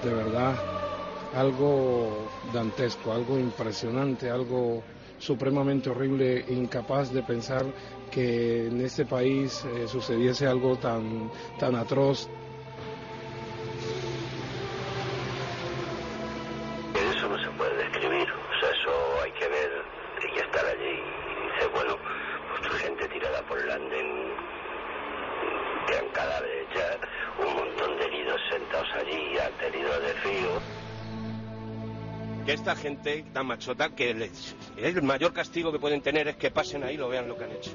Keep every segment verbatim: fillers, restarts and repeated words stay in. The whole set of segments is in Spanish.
de verdad algo dantesco, algo impresionante, algo supremamente horrible, incapaz de pensar que en este país eh, sucediese algo tan, tan atroz. Eso no se puede describir, o sea, eso hay que ver y estar allí y dice, bueno, pues gente tirada por el andén, que cadáveres ya, un montón de heridos sentados allí, heridos de frío. Que esta gente tan machota, que les, el mayor castigo que pueden tener es que pasen ahí y lo vean lo que han hecho.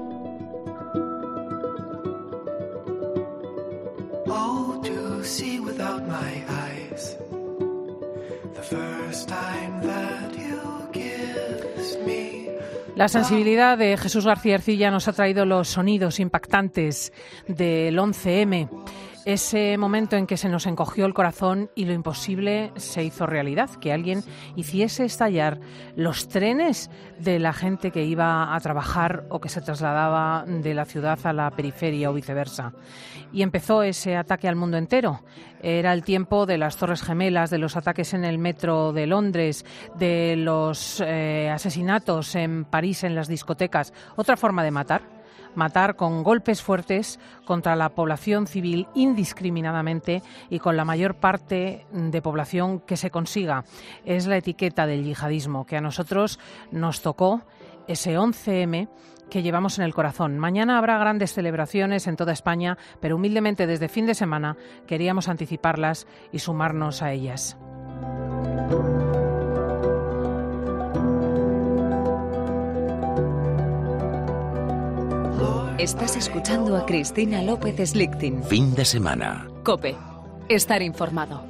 Oh, to see without my eyes the first time that you kissed me. La sensibilidad de Jesús García Ercilla nos ha traído los sonidos impactantes del once eme. Ese momento en que se nos encogió el corazón y lo imposible se hizo realidad, que alguien hiciese estallar los trenes de la gente que iba a trabajar o que se trasladaba de la ciudad a la periferia o viceversa. Y empezó ese ataque al mundo entero. Era el tiempo de las Torres Gemelas, de los ataques en el metro de Londres, de los eh, asesinatos en París en las discotecas. Otra forma de matar. Matar con golpes fuertes contra la población civil indiscriminadamente y con la mayor parte de población que se consiga. Es la etiqueta del yihadismo que a nosotros nos tocó ese once eme que llevamos en el corazón. Mañana habrá grandes celebraciones en toda España, pero humildemente desde fin de semana queríamos anticiparlas y sumarnos a ellas. Estás escuchando a Cristina López Slichting. Fin de semana. COPE. Estar informado.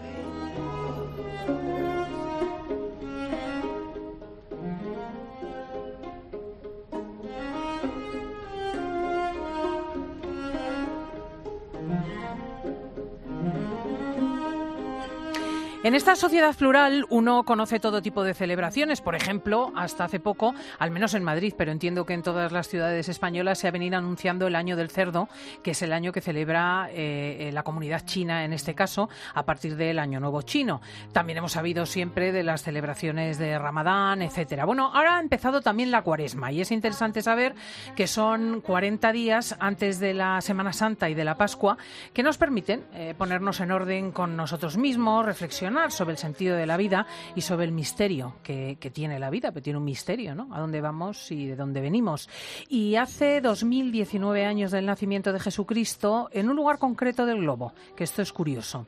En esta sociedad plural uno conoce todo tipo de celebraciones. Por ejemplo, hasta hace poco, al menos en Madrid, pero entiendo que en todas las ciudades españolas se ha venido anunciando el Año del Cerdo, que es el año que celebra eh, la comunidad china, en este caso, a partir del Año Nuevo Chino. También hemos sabido siempre de las celebraciones de Ramadán, etcétera. Bueno, ahora ha empezado también la Cuaresma y es interesante saber que son cuarenta días antes de la Semana Santa y de la Pascua que nos permiten eh, ponernos en orden con nosotros mismos, reflexionar sobre el sentido de la vida y sobre el misterio que, que tiene la vida, pero tiene un misterio, ¿no? A dónde vamos y de dónde venimos. Y hace dos mil diecinueve años del nacimiento de Jesucristo, en un lugar concreto del globo, que esto es curioso,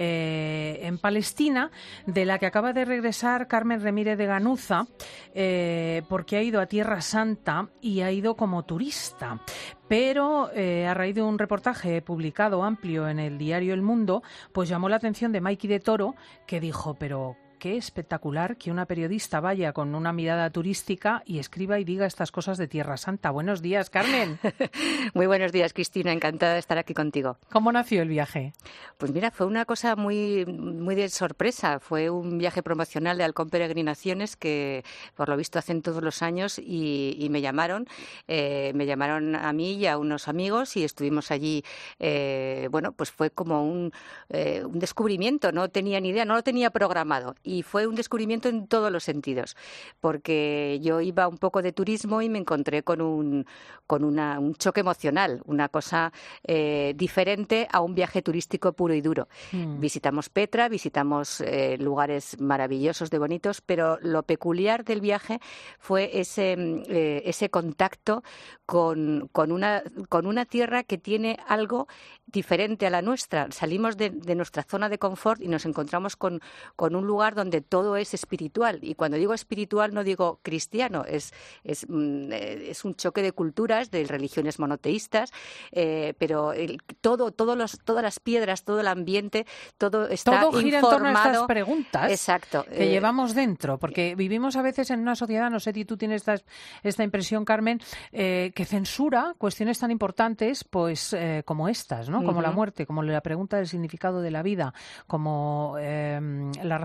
eh, en Palestina, de la que acaba de regresar Carmen Remírez de Ganuza, eh, porque ha ido a Tierra Santa y ha ido como turista. Pero eh, a raíz de un reportaje publicado amplio en el diario El Mundo, pues llamó la atención de Maiki de Toro, que dijo, pero qué espectacular que una periodista vaya con una mirada turística y escriba y diga estas cosas de Tierra Santa. Buenos días, Carmen. Muy buenos días, Cristina. Encantada de estar aquí contigo. ¿Cómo nació el viaje? Pues mira, fue una cosa muy, muy de sorpresa. Fue un viaje promocional de Halcón Peregrinaciones que, por lo visto, hacen todos los años y, y me llamaron. Eh, me llamaron a mí y a unos amigos y estuvimos allí. Eh, bueno, pues fue como un, eh, un descubrimiento. No tenía ni idea, no lo tenía programado. Y fue un descubrimiento en todos los sentidos, porque yo iba un poco de turismo y me encontré con un, con una, un choque emocional, una cosa eh, diferente a un viaje turístico puro y duro. Mm. Visitamos Petra, visitamos eh, lugares maravillosos de bonitos, pero lo peculiar del viaje fue ese, eh, ese contacto con, con, una, con una tierra que tiene algo diferente a la nuestra. Salimos de, de nuestra zona de confort y nos encontramos con, con un lugar donde todo es espiritual. Y cuando digo espiritual no digo cristiano, es, es, es un choque de culturas, de religiones monoteístas, eh, pero el, todo, todo los, todas las piedras, todo el ambiente, todo está todo gira informado. En torno a estas preguntas. Exacto, que eh, llevamos dentro, porque vivimos a veces en una sociedad, no sé si tú tienes esta, esta impresión, Carmen, eh, que censura cuestiones tan importantes pues eh, como estas, ¿no? Como uh-huh. la muerte, como la pregunta del significado de la vida, como eh, la razón por la que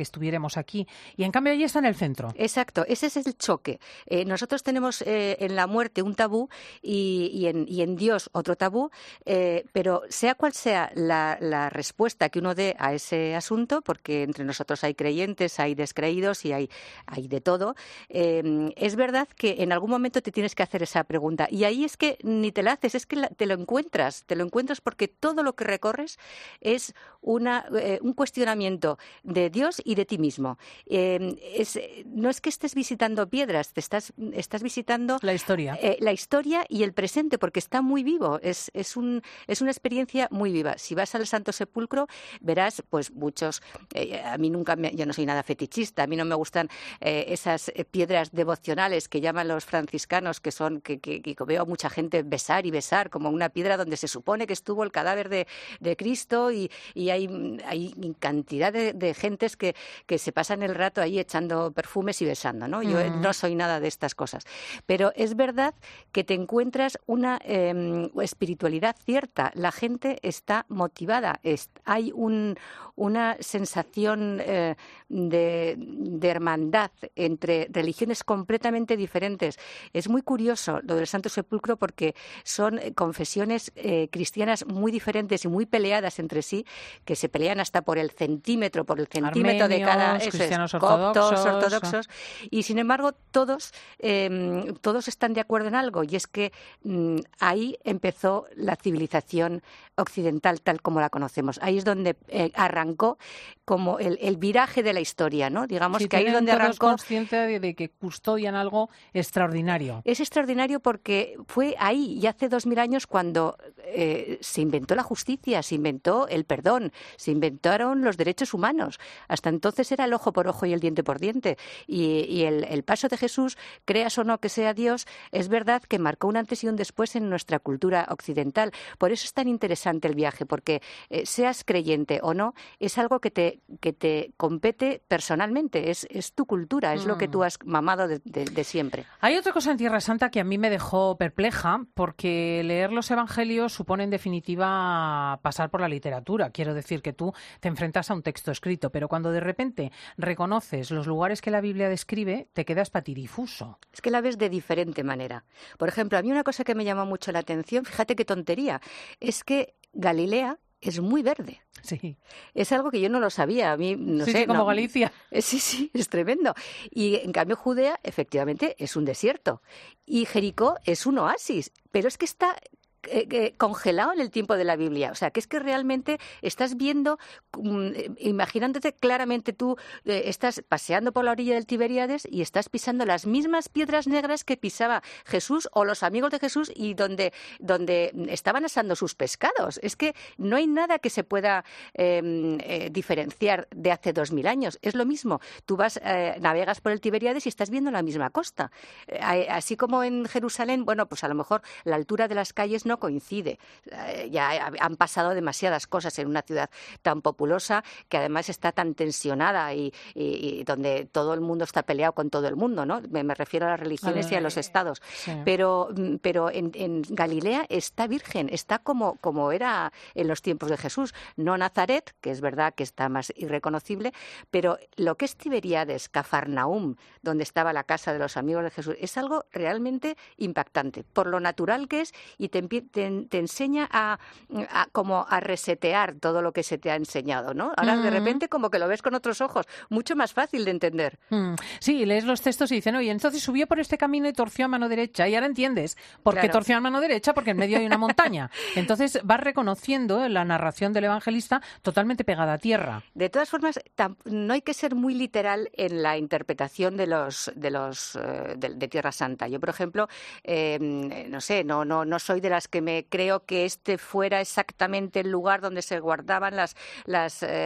que estuviéramos aquí. Y en cambio allí está en el centro. Exacto, ese es el choque. Eh, nosotros tenemos eh, en la muerte un tabú y, y, en, y en Dios otro tabú, eh, pero sea cual sea la, la respuesta que uno dé a ese asunto, porque entre nosotros hay creyentes, hay descreídos y hay, hay de todo, eh, es verdad que en algún momento te tienes que hacer esa pregunta. Y ahí es que ni te la haces, es que la, te lo encuentras, te lo encuentras porque todo lo que recorres es una, eh, un cuestionamiento de Dios y de ti mismo. Eh, es, no es que estés visitando piedras, te estás, estás visitando la historia. Eh, la historia y el presente, porque está muy vivo, es, es, un, es una experiencia muy viva. Si vas al Santo Sepulcro, verás pues muchos, eh, a mí nunca, me, yo no soy nada fetichista, a mí no me gustan eh, esas piedras devocionales que llaman los franciscanos, que son, que, que, que veo a mucha gente besar y besar, como una piedra donde se supone que estuvo el cadáver de, de Cristo y, y hay, hay cantidad de, de gentes que, que se pasan el rato ahí echando perfumes y besando, ¿no? Yo mm. no soy nada de estas cosas. Pero es verdad que te encuentras una eh, espiritualidad cierta. La gente está motivada. Es, hay un, una sensación eh, de, de hermandad entre religiones completamente diferentes. Es muy curioso lo del Santo Sepulcro porque son confesiones eh, cristianas muy diferentes y muy peleadas entre sí, que se pelean hasta por el centímetro, por el centímetro Armenios, de cada... Eso cristianos es, ortodoxos, coptos, ortodoxos. Y sin embargo, todos, eh, todos están de acuerdo en algo, y es que mm, ahí empezó la civilización occidental tal como la conocemos. Ahí es donde eh, arrancó como el, el viraje de la historia, ¿no? Digamos sí, que ahí es donde arrancó. Consciencia de, de que custodian algo extraordinario. Es extraordinario porque fue ahí, y hace dos mil años, cuando eh, se inventó la justicia, se inventó el perdón, se inventaron los derechos humanos. Hasta entonces era el ojo por ojo y el diente por diente. Y, y el, el paso de Jesús, creas o no que sea Dios, es verdad que marcó un antes y un después en nuestra cultura occidental. Por eso es tan interesante el viaje, porque eh, seas creyente o no, es algo que te, que te compete personalmente, es, es tu cultura, es mm. lo que tú has mamado de, de, de siempre. Hay otra cosa en Tierra Santa que a mí me dejó perpleja, porque leer los evangelios supone en definitiva pasar por la literatura. Quiero decir que tú te enfrentas a un texto escrito, pero cuando de repente reconoces los lugares que la Biblia describe, te quedas patidifuso. Es que la ves de diferente manera. Por ejemplo, a mí una cosa que me llamó mucho la atención, fíjate qué tontería, es que Galilea es muy verde. Sí. Es algo que yo no lo sabía. A mí, no sí, sé. Sí, como no, Galicia. Sí, sí, es tremendo. Y en cambio Judea, efectivamente, es un desierto. Y Jericó es un oasis. Pero es que está Eh, eh, congelado en el tiempo de la Biblia. O sea, que es que realmente estás viendo, um, imaginándote claramente tú, eh, estás paseando por la orilla del Tiberíades y estás pisando las mismas piedras negras que pisaba Jesús o los amigos de Jesús y donde, donde estaban asando sus pescados. Es que no hay nada que se pueda eh, eh, diferenciar de hace dos mil años. Es lo mismo. Tú vas, eh, navegas por el Tiberíades y estás viendo la misma costa. Eh, así como en Jerusalén, bueno, pues a lo mejor la altura de las calles no no coincide. Eh, ya han pasado demasiadas cosas en una ciudad tan populosa que además está tan tensionada y, y, y donde todo el mundo está peleado con todo el mundo, ¿no? Me, me refiero a las religiones ah, y a los estados. Sí. Pero, pero en, en Galilea está virgen, está como, como era en los tiempos de Jesús. No Nazaret, que es verdad que está más irreconocible, pero lo que es Tiberíades, Cafarnaúm, donde estaba la casa de los amigos de Jesús, es algo realmente impactante, por lo natural que es, y te empieza Te, te enseña a, a como a resetear todo lo que se te ha enseñado, ¿no? Ahora mm. de repente como que lo ves con otros ojos, mucho más fácil de entender. Mm. Sí, lees los textos y dicen, oye, entonces subió por este camino y torció a mano derecha, y ahora entiendes por claro. qué torció a mano derecha, porque en medio hay una montaña. Entonces vas reconociendo la narración del evangelista totalmente pegada a tierra. De todas formas, no hay que ser muy literal en la interpretación de los de los uh, de, de Tierra Santa. Yo, por ejemplo, eh, no sé, no no no soy de las que me creo que este fuera exactamente el lugar donde se guardaban las las eh,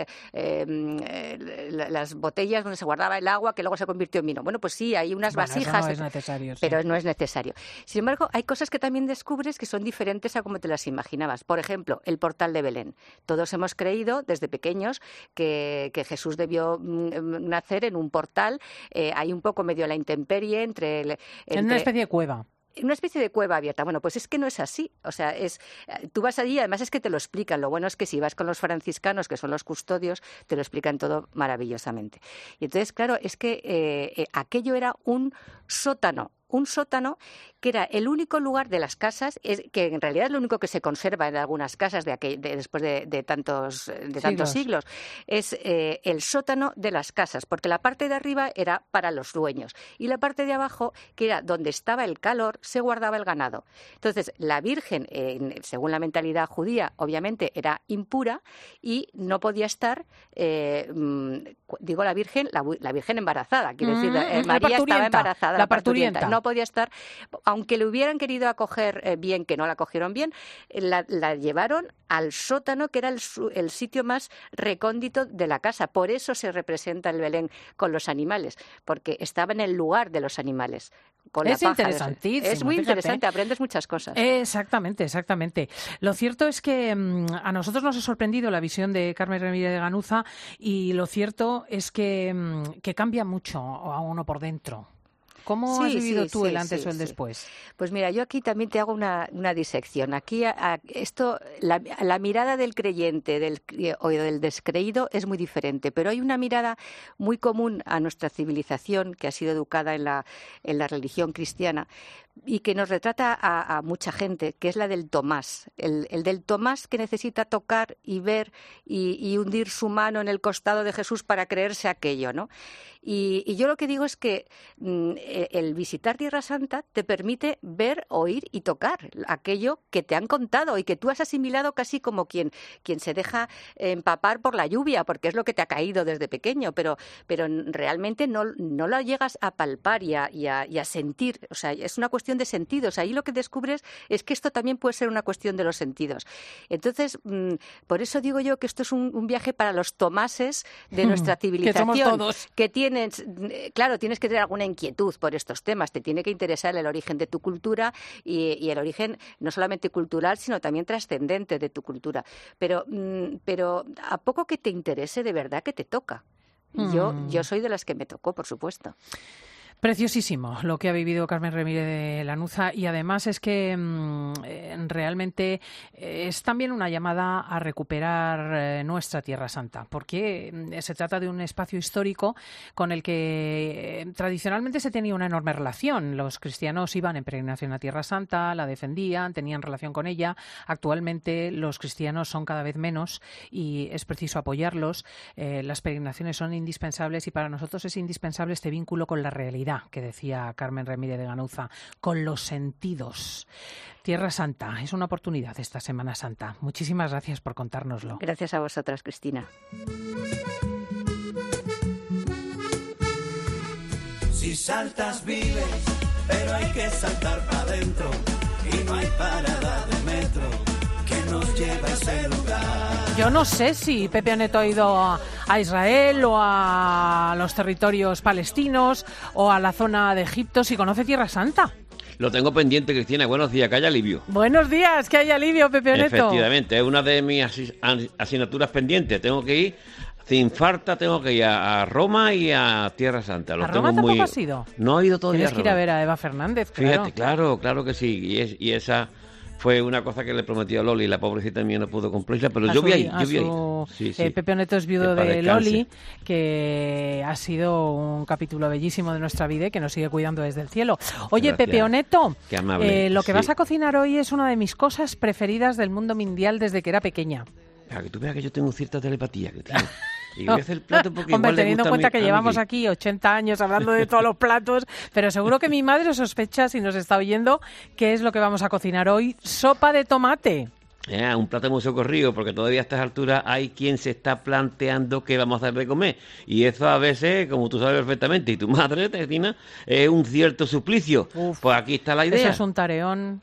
eh, las botellas, donde se guardaba el agua que luego se convirtió en vino. Bueno, pues sí, hay unas bueno, vasijas, eso no es necesario, pero sí. no es necesario. Sin embargo, hay cosas que también descubres que son diferentes a como te las imaginabas. Por ejemplo, el portal de Belén. Todos hemos creído desde pequeños que, que Jesús debió mm, nacer en un portal, eh, hay un poco medio a la intemperie entre... El, entre en una especie de cueva. una especie de cueva abierta. Bueno, pues es que no es así. O sea, es tú vas allí, además es que te lo explican. Lo bueno es que si vas con los franciscanos, que son los custodios, te lo explican todo maravillosamente. Y entonces, claro, es que eh, eh, aquello era un sótano. Un sótano que era el único lugar de las casas, es, que en realidad es lo único que se conserva en algunas casas de aquel, de, después de, de tantos, de tantos siglos, es eh, el sótano de las casas, porque la parte de arriba era para los dueños y la parte de abajo, que era donde estaba el calor, se guardaba el ganado. Entonces, la Virgen, eh, según la mentalidad judía, obviamente era impura y no podía estar, eh, digo la Virgen, la, la Virgen embarazada, quiero mm, decir, eh, María estaba embarazada, la parturienta. No podía estar, aunque le hubieran querido acoger eh, bien, que no la acogieron bien, la, la llevaron al sótano, que era el, el sitio más recóndito de la casa. Por eso se representa el Belén con los animales, porque estaba en el lugar de los animales. Con es la paja. interesantísimo. Es muy fíjate. interesante, aprendes muchas cosas. Exactamente, exactamente. Lo cierto es que mmm, a nosotros nos ha sorprendido la visión de Carmen Ramírez de Ganuza y lo cierto es que, mmm, que cambia mucho a uno por dentro. ¿Cómo sí, has vivido sí, tú sí, el antes sí, o el sí. después? Pues mira, yo aquí también te hago una, una disección. Aquí a, a esto, la, la mirada del creyente del, o del descreído es muy diferente, pero hay una mirada muy común a nuestra civilización que ha sido educada en la, en la religión cristiana y que nos retrata a, a mucha gente, que es la del Tomás, el, el del Tomás que necesita tocar y ver y, y hundir su mano en el costado de Jesús para creerse aquello, ¿no? Y, y yo lo que digo es que mm, el visitar Tierra Santa te permite ver, oír y tocar aquello que te han contado y que tú has asimilado casi como quien, quien se deja empapar por la lluvia, porque es lo que te ha caído desde pequeño, pero, pero realmente no, no lo llegas a palpar y a, y, a, y a sentir. O sea, es una cuestión de sentidos. Ahí lo que descubres es que esto también puede ser una cuestión de los sentidos. Entonces, mmm, por eso digo yo que esto es un, un viaje para los tomases de nuestra civilización. Que somos todos. Que tienes, claro, tienes que tener alguna inquietud por estos temas. Te tiene que interesar el origen de tu cultura y, y el origen no solamente cultural, sino también trascendente de tu cultura. Pero, mmm, pero a poco que te interese, de verdad que te toca. Mm. Yo, yo soy de las que me tocó, por supuesto. Preciosísimo lo que ha vivido Carmen Ramírez de Lanuza y además es que mmm, realmente es también una llamada a recuperar eh, nuestra Tierra Santa, porque eh, se trata de un espacio histórico con el que eh, tradicionalmente se tenía una enorme relación. Los cristianos iban en peregrinación a Tierra Santa, la defendían, tenían relación con ella. Actualmente los cristianos son cada vez menos y es preciso apoyarlos. Eh, las peregrinaciones son indispensables y para nosotros es indispensable este vínculo con la realidad que decía Carmen Ramírez de Ganuza, con los sentidos. Tierra Santa, es una oportunidad esta Semana Santa. Muchísimas gracias por contárnoslo. Gracias a vosotras, Cristina. Si saltas vives, pero hay que saltar para adentro y no hay parada de metro que nos lleve a ese lugar. Yo no sé si Pepe Oneto ha ido a, a Israel o a los territorios palestinos o a la zona de Egipto, si conoce Tierra Santa. Lo tengo pendiente, Cristina. Buenos días, que haya alivio. Buenos días, que haya alivio, Pepe Oneto. Efectivamente, es una de mis asi- asignaturas pendientes. Tengo que ir, sin falta, tengo que ir a, a Roma y a Tierra Santa. Los ¿A Roma tengo tampoco muy... has ido? No he ido todavía a Tienes Roma. que ir a ver a Eva Fernández, claro. Fíjate, claro, claro que sí. Y, es, y esa fue una cosa que le prometió a Loli, la pobrecita mía no pudo cumplirla, pero a yo su, voy a ir, a yo voy a ir. su, Sí, sí. eh, Pepe Oneto es viudo Que para de descanse. Loli, que ha sido un capítulo bellísimo de nuestra vida y que nos sigue cuidando desde el cielo. Oye, Gracias. Pepe Oneto, Qué amable. eh, lo que Sí. vas a cocinar hoy es una de mis cosas preferidas del mundo mundial desde que era pequeña. Para que tú veas que yo tengo cierta telepatía, Cristina. Y voy a hacer el plato porque Hombre, igual le teniendo en gusta cuenta a mi- que a mi llevamos Cris. aquí ochenta años hablando de todos los platos, pero seguro que mi madre sospecha, si nos está oyendo, qué es lo que vamos a cocinar hoy. Sopa de tomate. Eh, un plato muy socorrido, porque todavía a estas alturas hay quien se está planteando qué vamos a hacer de comer. Y eso a veces, como tú sabes perfectamente, y tu madre, Cristina, es un cierto suplicio. Uf, pues aquí está la idea. Eso es un tareón.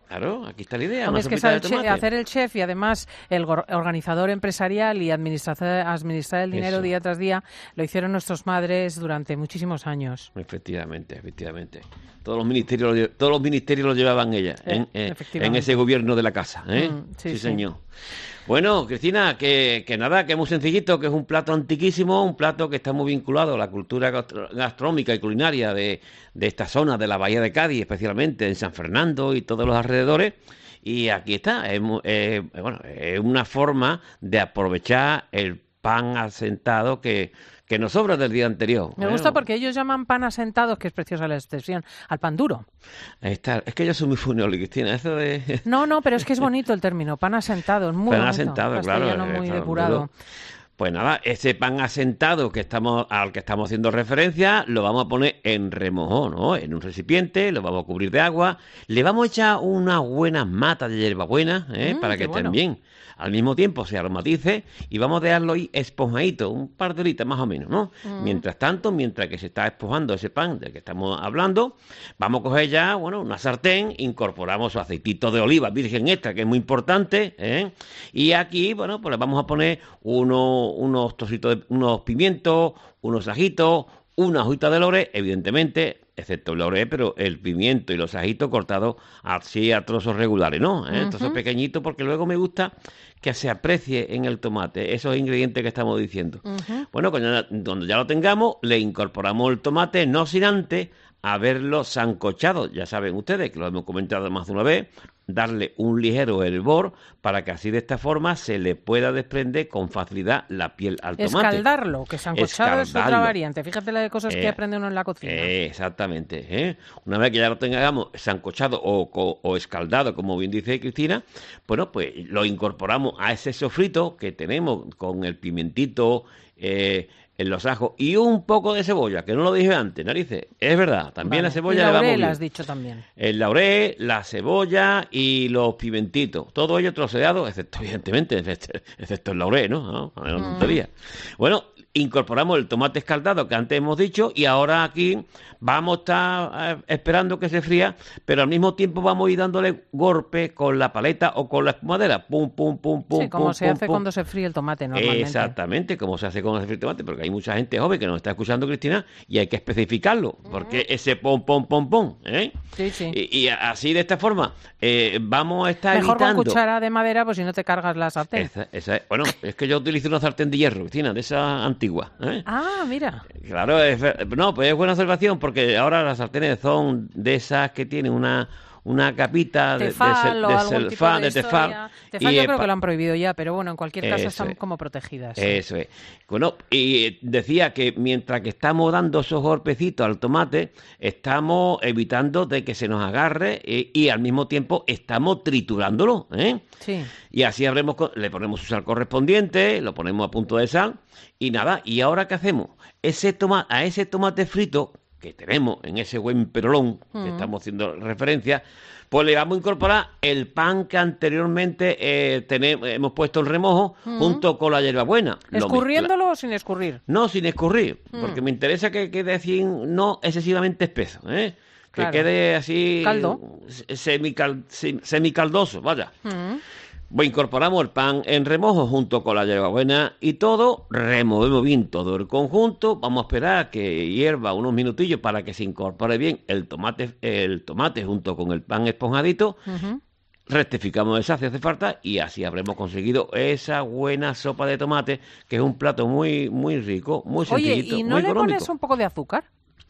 Claro, aquí está la idea. Hombre, es que el che- hacer el chef y además el organizador empresarial y administrar, administrar el dinero Eso. día tras día lo hicieron nuestras madres durante muchísimos años. Efectivamente, efectivamente. Todos los ministerios, todos los ministerios lo llevaban ellas eh, en, eh, en ese gobierno de la casa. ¿eh? Mm, sí, sí, sí, señor. Bueno, Cristina, que, que nada, que es muy sencillito, que es un plato antiquísimo, un plato que está muy vinculado a la cultura gastronómica y culinaria de, de esta zona, de la Bahía de Cádiz, especialmente en San Fernando y todos los alrededores. Y aquí está, es, eh, bueno, es una forma de aprovechar el pan asentado que, que nos sobra del día anterior. Me gusta porque ellos llaman pan asentado, que es preciosa la expresión, al pan duro. Ahí está. Es que yo soy muy funable, Cristina. Eso de... No, no, pero es que es bonito el término, pan asentado, es muy pan bonito. asentado, claro. Muy claro, depurado. Duro. Pues nada, ese pan asentado que estamos, al que estamos haciendo referencia, lo vamos a poner en remojo, ¿no? En un recipiente, lo vamos a cubrir de agua, le vamos a echar unas buenas matas de hierbabuena, ¿eh? Mm, para que estén bueno. bien. Al mismo tiempo se aromatice y vamos a dejarlo ahí esponjadito, un par de horitas más o menos, ¿no? Mm. Mientras tanto, mientras que se está esponjando ese pan del que estamos hablando, vamos a coger ya, bueno, una sartén, incorporamos su aceitito de oliva virgen extra, que es muy importante, ¿eh? Y aquí, bueno, pues le vamos a poner uno, unos trocitos, de, unos pimientos, unos ajitos, una hojita de laurel, evidentemente, excepto el laurel, pero el pimiento y los ajitos cortados así a trozos regulares, ¿no? ¿Eh? Uh-huh. Trozos pequeñitos, porque luego me gusta que se aprecie en el tomate esos ingredientes que estamos diciendo. Uh-huh. Bueno, cuando, cuando ya lo tengamos, le incorporamos el tomate, no sin antes haberlo sancochado. Ya saben ustedes, que lo hemos comentado más de una vez, darle un ligero hervor para que así de esta forma se le pueda desprender con facilidad la piel al tomate. Escaldarlo, que sancochado es otra variante. Fíjate la de cosas eh, que aprende uno en la cocina. Eh, exactamente. ¿eh? Una vez que ya lo tengamos sancochado o, o, o escaldado, como bien dice Cristina, bueno, pues lo incorporamos a ese sofrito que tenemos con el pimentito, eh, en los ajos y un poco de cebolla, que no lo dije antes, narices. Es verdad, también vale. La cebolla... El laurel has dicho también. El laurel, la cebolla y los pimentitos. Todo ello troceado, excepto, evidentemente, excepto el laurel, ¿no? ¿No? No, no tontería. Mm. Bueno, incorporamos el tomate escaldado que antes hemos dicho y ahora aquí vamos a estar esperando que se fría, pero al mismo tiempo vamos a ir dándole golpe con la paleta o con la espumadera. Pum, pum, pum, pum, sí, como pum, se pum, hace pum. cuando se fríe el tomate normalmente. Exactamente, como se hace cuando se fríe el tomate, porque hay mucha gente joven que nos está escuchando, Cristina, y hay que especificarlo, porque mm. ese pom, pom, pom, pom, ¿eh? Sí, sí. Y, y así de esta forma eh, vamos a estar Mejor evitando... con cuchara de madera, pues si no te cargas la sartén. Esa, esa, bueno, es que yo utilizo una sartén de hierro, Cristina, de esa antigua. ¿eh? Ah, mira. Claro, es, no, pues es buena observación, porque ahora las sartenes son de esas que tienen una... una capita de, tefal, de, de, de selfán, de, de tefal. Tefal yo creo que lo han prohibido ya, pero bueno, en cualquier caso están es. como protegidas. Eso es. Bueno, y decía que mientras que estamos dando esos golpecitos al tomate, estamos evitando de que se nos agarre y, y al mismo tiempo estamos triturándolo, ¿eh? Sí. Y así habremos, le ponemos su sal correspondiente, lo ponemos a punto de sal y nada. ¿Y ahora qué hacemos? Ese toma, a ese tomate frito que tenemos en ese buen perolón que mm. estamos haciendo referencia, pues le vamos a incorporar el pan que anteriormente eh, tenemos, hemos puesto en remojo mm. junto con la hierbabuena. ¿Escurriéndolo o sin escurrir? No, sin escurrir, mm. porque me interesa que quede así, no excesivamente espeso, ¿eh? Que claro. quede así... Caldo. Semical, semicaldoso, vaya. Mm. Pues incorporamos el pan en remojo junto con la hierbabuena y todo, removemos bien todo el conjunto, vamos a esperar a que hierva unos minutillos para que se incorpore bien el tomate, el tomate junto con el pan esponjadito, uh-huh. rectificamos esa si hace falta y así habremos conseguido esa buena sopa de tomate, que es un plato muy muy rico, muy sencillito, Oye, ¿y no muy le económico. Pones un poco de azúcar?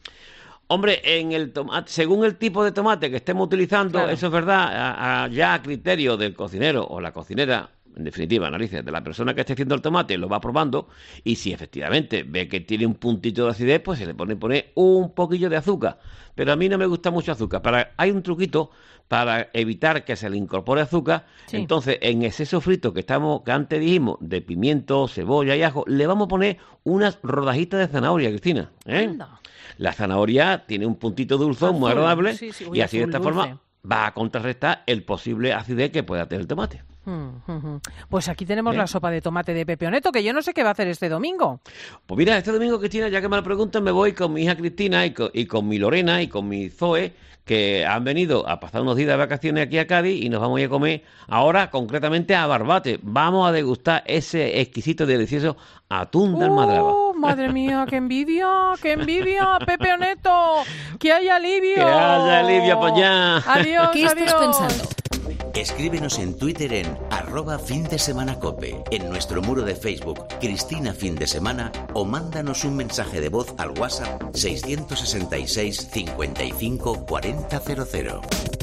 Hombre, en el tomate, según el tipo de tomate que estemos utilizando, claro. eso es verdad, a, a, ya a criterio del cocinero o la cocinera, en definitiva, narices, de la persona que esté haciendo el tomate, lo va probando y si efectivamente ve que tiene un puntito de acidez, pues se le pone poner un poquillo de azúcar. Pero a mí no me gusta mucho azúcar. Para, hay un truquito para evitar que se le incorpore azúcar. Sí. Entonces, en ese sofrito que estamos, que antes dijimos, de pimiento, cebolla y ajo, le vamos a poner unas rodajitas de zanahoria, Cristina, ¿eh? Anda. La zanahoria tiene un puntito dulzón azul, muy agradable sí, sí, y así azul, de esta dulce. forma va a contrarrestar el posible acidez que pueda tener el tomate. Pues aquí tenemos ¿Eh? la sopa de tomate de Pepe Oneto, que yo no sé qué va a hacer este domingo. Pues mira, este domingo, Cristina, ya que me lo preguntan, me voy con mi hija Cristina y con, y con mi Lorena y con mi Zoe, que han venido a pasar unos días de vacaciones aquí a Cádiz y nos vamos a ir a comer ahora concretamente a Barbate. Vamos a degustar ese exquisito y delicioso atún de Almadraba. ¡Oh, madre mía, qué envidia, qué envidia, Pepe Oneto! ¡Que haya alivio! ¡Que haya alivio, pues ya! ¡Adiós, ¿Qué adiós! estás pensando? Escríbenos en Twitter en arroba fin de semana cope, en nuestro muro de Facebook Cristina Fin de Semana, o mándanos un mensaje de voz al WhatsApp seiscientos sesenta y seis cincuenta y cinco cuarenta cero cero.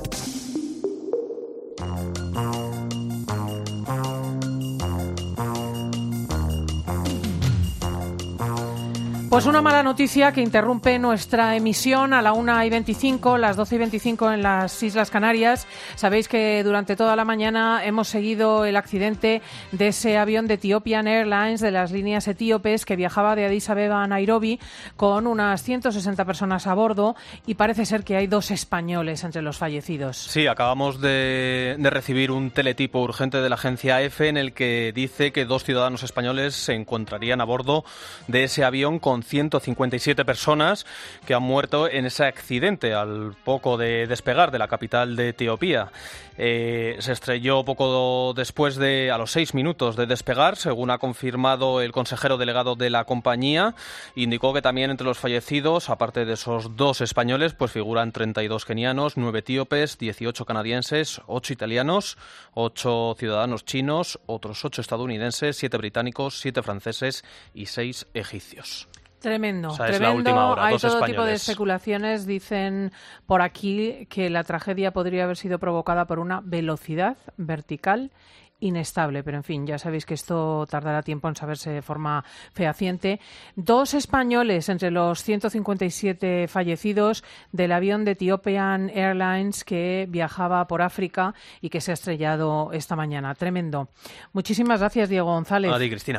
Pues una mala noticia que interrumpe nuestra emisión a la una y veinticinco, las doce y veinticinco en las Islas Canarias. Sabéis que durante toda la mañana hemos seguido el accidente de ese avión de Ethiopian Airlines, de las líneas etíopes, que viajaba de Addis Abeba a Nairobi con unas ciento sesenta personas a bordo, y parece ser que hay dos españoles entre los fallecidos. Sí, acabamos de, de recibir un teletipo urgente de la agencia EFE en el que dice que dos ciudadanos españoles se encontrarían a bordo de ese avión con ciento cincuenta y siete personas que han muerto en ese accidente al poco de despegar de la capital de Etiopía. Eh, se estrelló poco después de, a los seis minutos de despegar, según ha confirmado el consejero delegado de la compañía. Indicó que también entre los fallecidos, aparte de esos dos españoles, pues figuran treinta y dos kenianos, nueve etíopes, dieciocho canadienses, ocho italianos, ocho ciudadanos chinos, otros ocho estadounidenses, siete británicos, siete franceses y seis egipcios. Tremendo, O sea, es tremendo. la última hora, Hay dos todo españoles. tipo de especulaciones. Dicen por aquí que la tragedia podría haber sido provocada por una velocidad vertical inestable, pero en fin, ya sabéis que esto tardará tiempo en saberse de forma fehaciente. Dos españoles entre los ciento cincuenta y siete fallecidos del avión de Ethiopian Airlines que viajaba por África y que se ha estrellado esta mañana. Tremendo. Muchísimas gracias, Diego González. A ti, Cristina.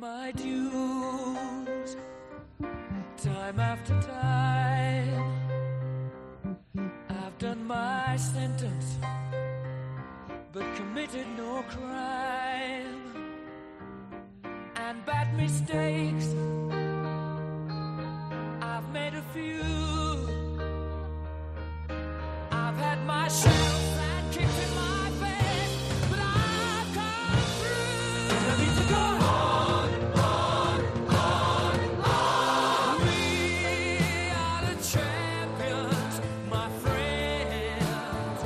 Time after time, I've done my sentence, but committed no crime. And bad mistakes, I've made a few. I've had my shells and kicked in my face, but I've come through. I need to go on, on, on, on. We are the champions, my friends,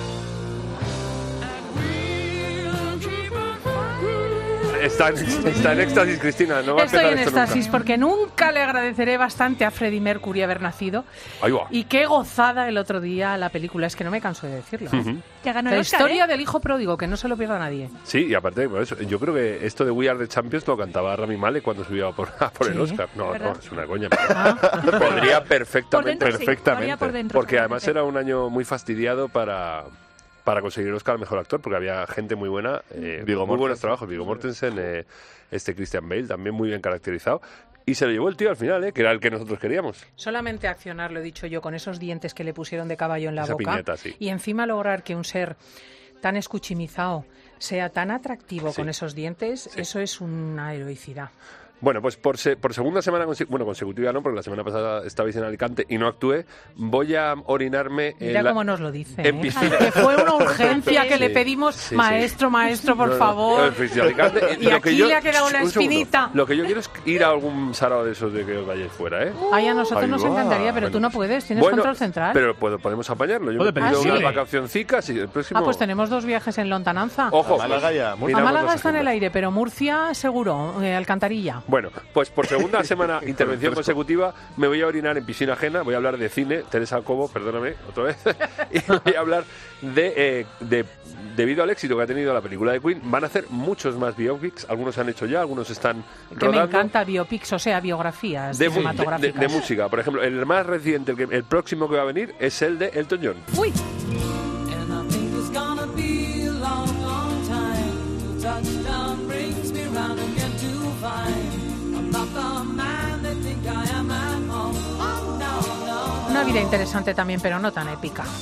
and we'll keep on fighting. Está, está en éxtasis, Cristina. No va a Estoy empezar en esto nunca. éxtasis porque nunca le agradeceré bastante a Freddie Mercury haber nacido. Ahí va. Y qué gozada el otro día la película, es que no me canso de decirlo. ¿eh? Ujú. Ya ganó La el Oscar, historia ¿eh? del hijo pródigo, que no se lo pierda nadie. Sí, y aparte, por eso, yo creo que esto de We Are the Champions lo cantaba Rami Malek cuando subía por, a por el Sí, Oscar. No, ¿verdad? no, es una coña. Pero podría perfectamente, Por dentro sí, perfectamente. podría por dentro, porque además seguramente. era un año muy fastidiado para, para conseguir el Oscar al mejor actor, porque había gente muy buena, eh, Viggo muy buenos Mortensen. trabajos. Viggo Mortensen, eh, este Christian Bale, también muy bien caracterizado. Y se lo llevó el tío al final, ¿eh? Que era el que nosotros queríamos. Solamente accionar, lo he dicho yo, con esos dientes que le pusieron de caballo en la Esa boca. piñata, sí. Y encima lograr que un ser tan escuchimizado sea tan atractivo Sí. con esos dientes, Sí. eso es una heroicidad. Bueno, pues por, se- por segunda semana, conse- bueno, consecutiva no, porque la semana pasada estabais en Alicante y no actué, voy a orinarme Mira en la... cómo nos lo dice. en ¿eh? piscina. Que fue una urgencia que Sí, le pedimos, sí, sí. maestro, maestro, por No, no, favor. en fin, Alicante, eh, Y lo aquí que yo- le ha quedado la un segundo. espinita. Lo que yo quiero es ir a algún sarao de esos de que os vayáis fuera, ¿eh? Ay, a nosotros Ahí nos va. encantaría, pero tú no puedes, tienes Bueno, control central. Pero puedo- podemos apañarlo. Yo Puede me pedir pido ¿Ah, unas sí? vacacioncicas y el próximo... Ah, pues tenemos dos viajes en lontananza. Ojo, A Málaga pues, ya, Murcia. A miramos Málaga las está en el agendas. aire, pero Murcia seguro, eh, Alcantarilla. Bueno, pues por segunda semana intervención consecutiva me voy a orinar en piscina ajena, voy a hablar de cine, Teresa Cobo, perdóname, otra vez, y voy a hablar de, eh, de, debido al éxito que ha tenido la película de Queen, van a hacer muchos más biopics, algunos se han hecho ya, algunos están Que me rodando. encanta biopics, o sea, biografías De, mu- de- de- cinematográficas. de música, por ejemplo, el más reciente, el, que- el próximo que va a venir es el de Elton John. Uy, And I think it's gonna be a long, long time till touchdown brings me round again to find I'm not the man they think I am at home. Oh, no, no, no. una vida interesante también, pero no tan épica.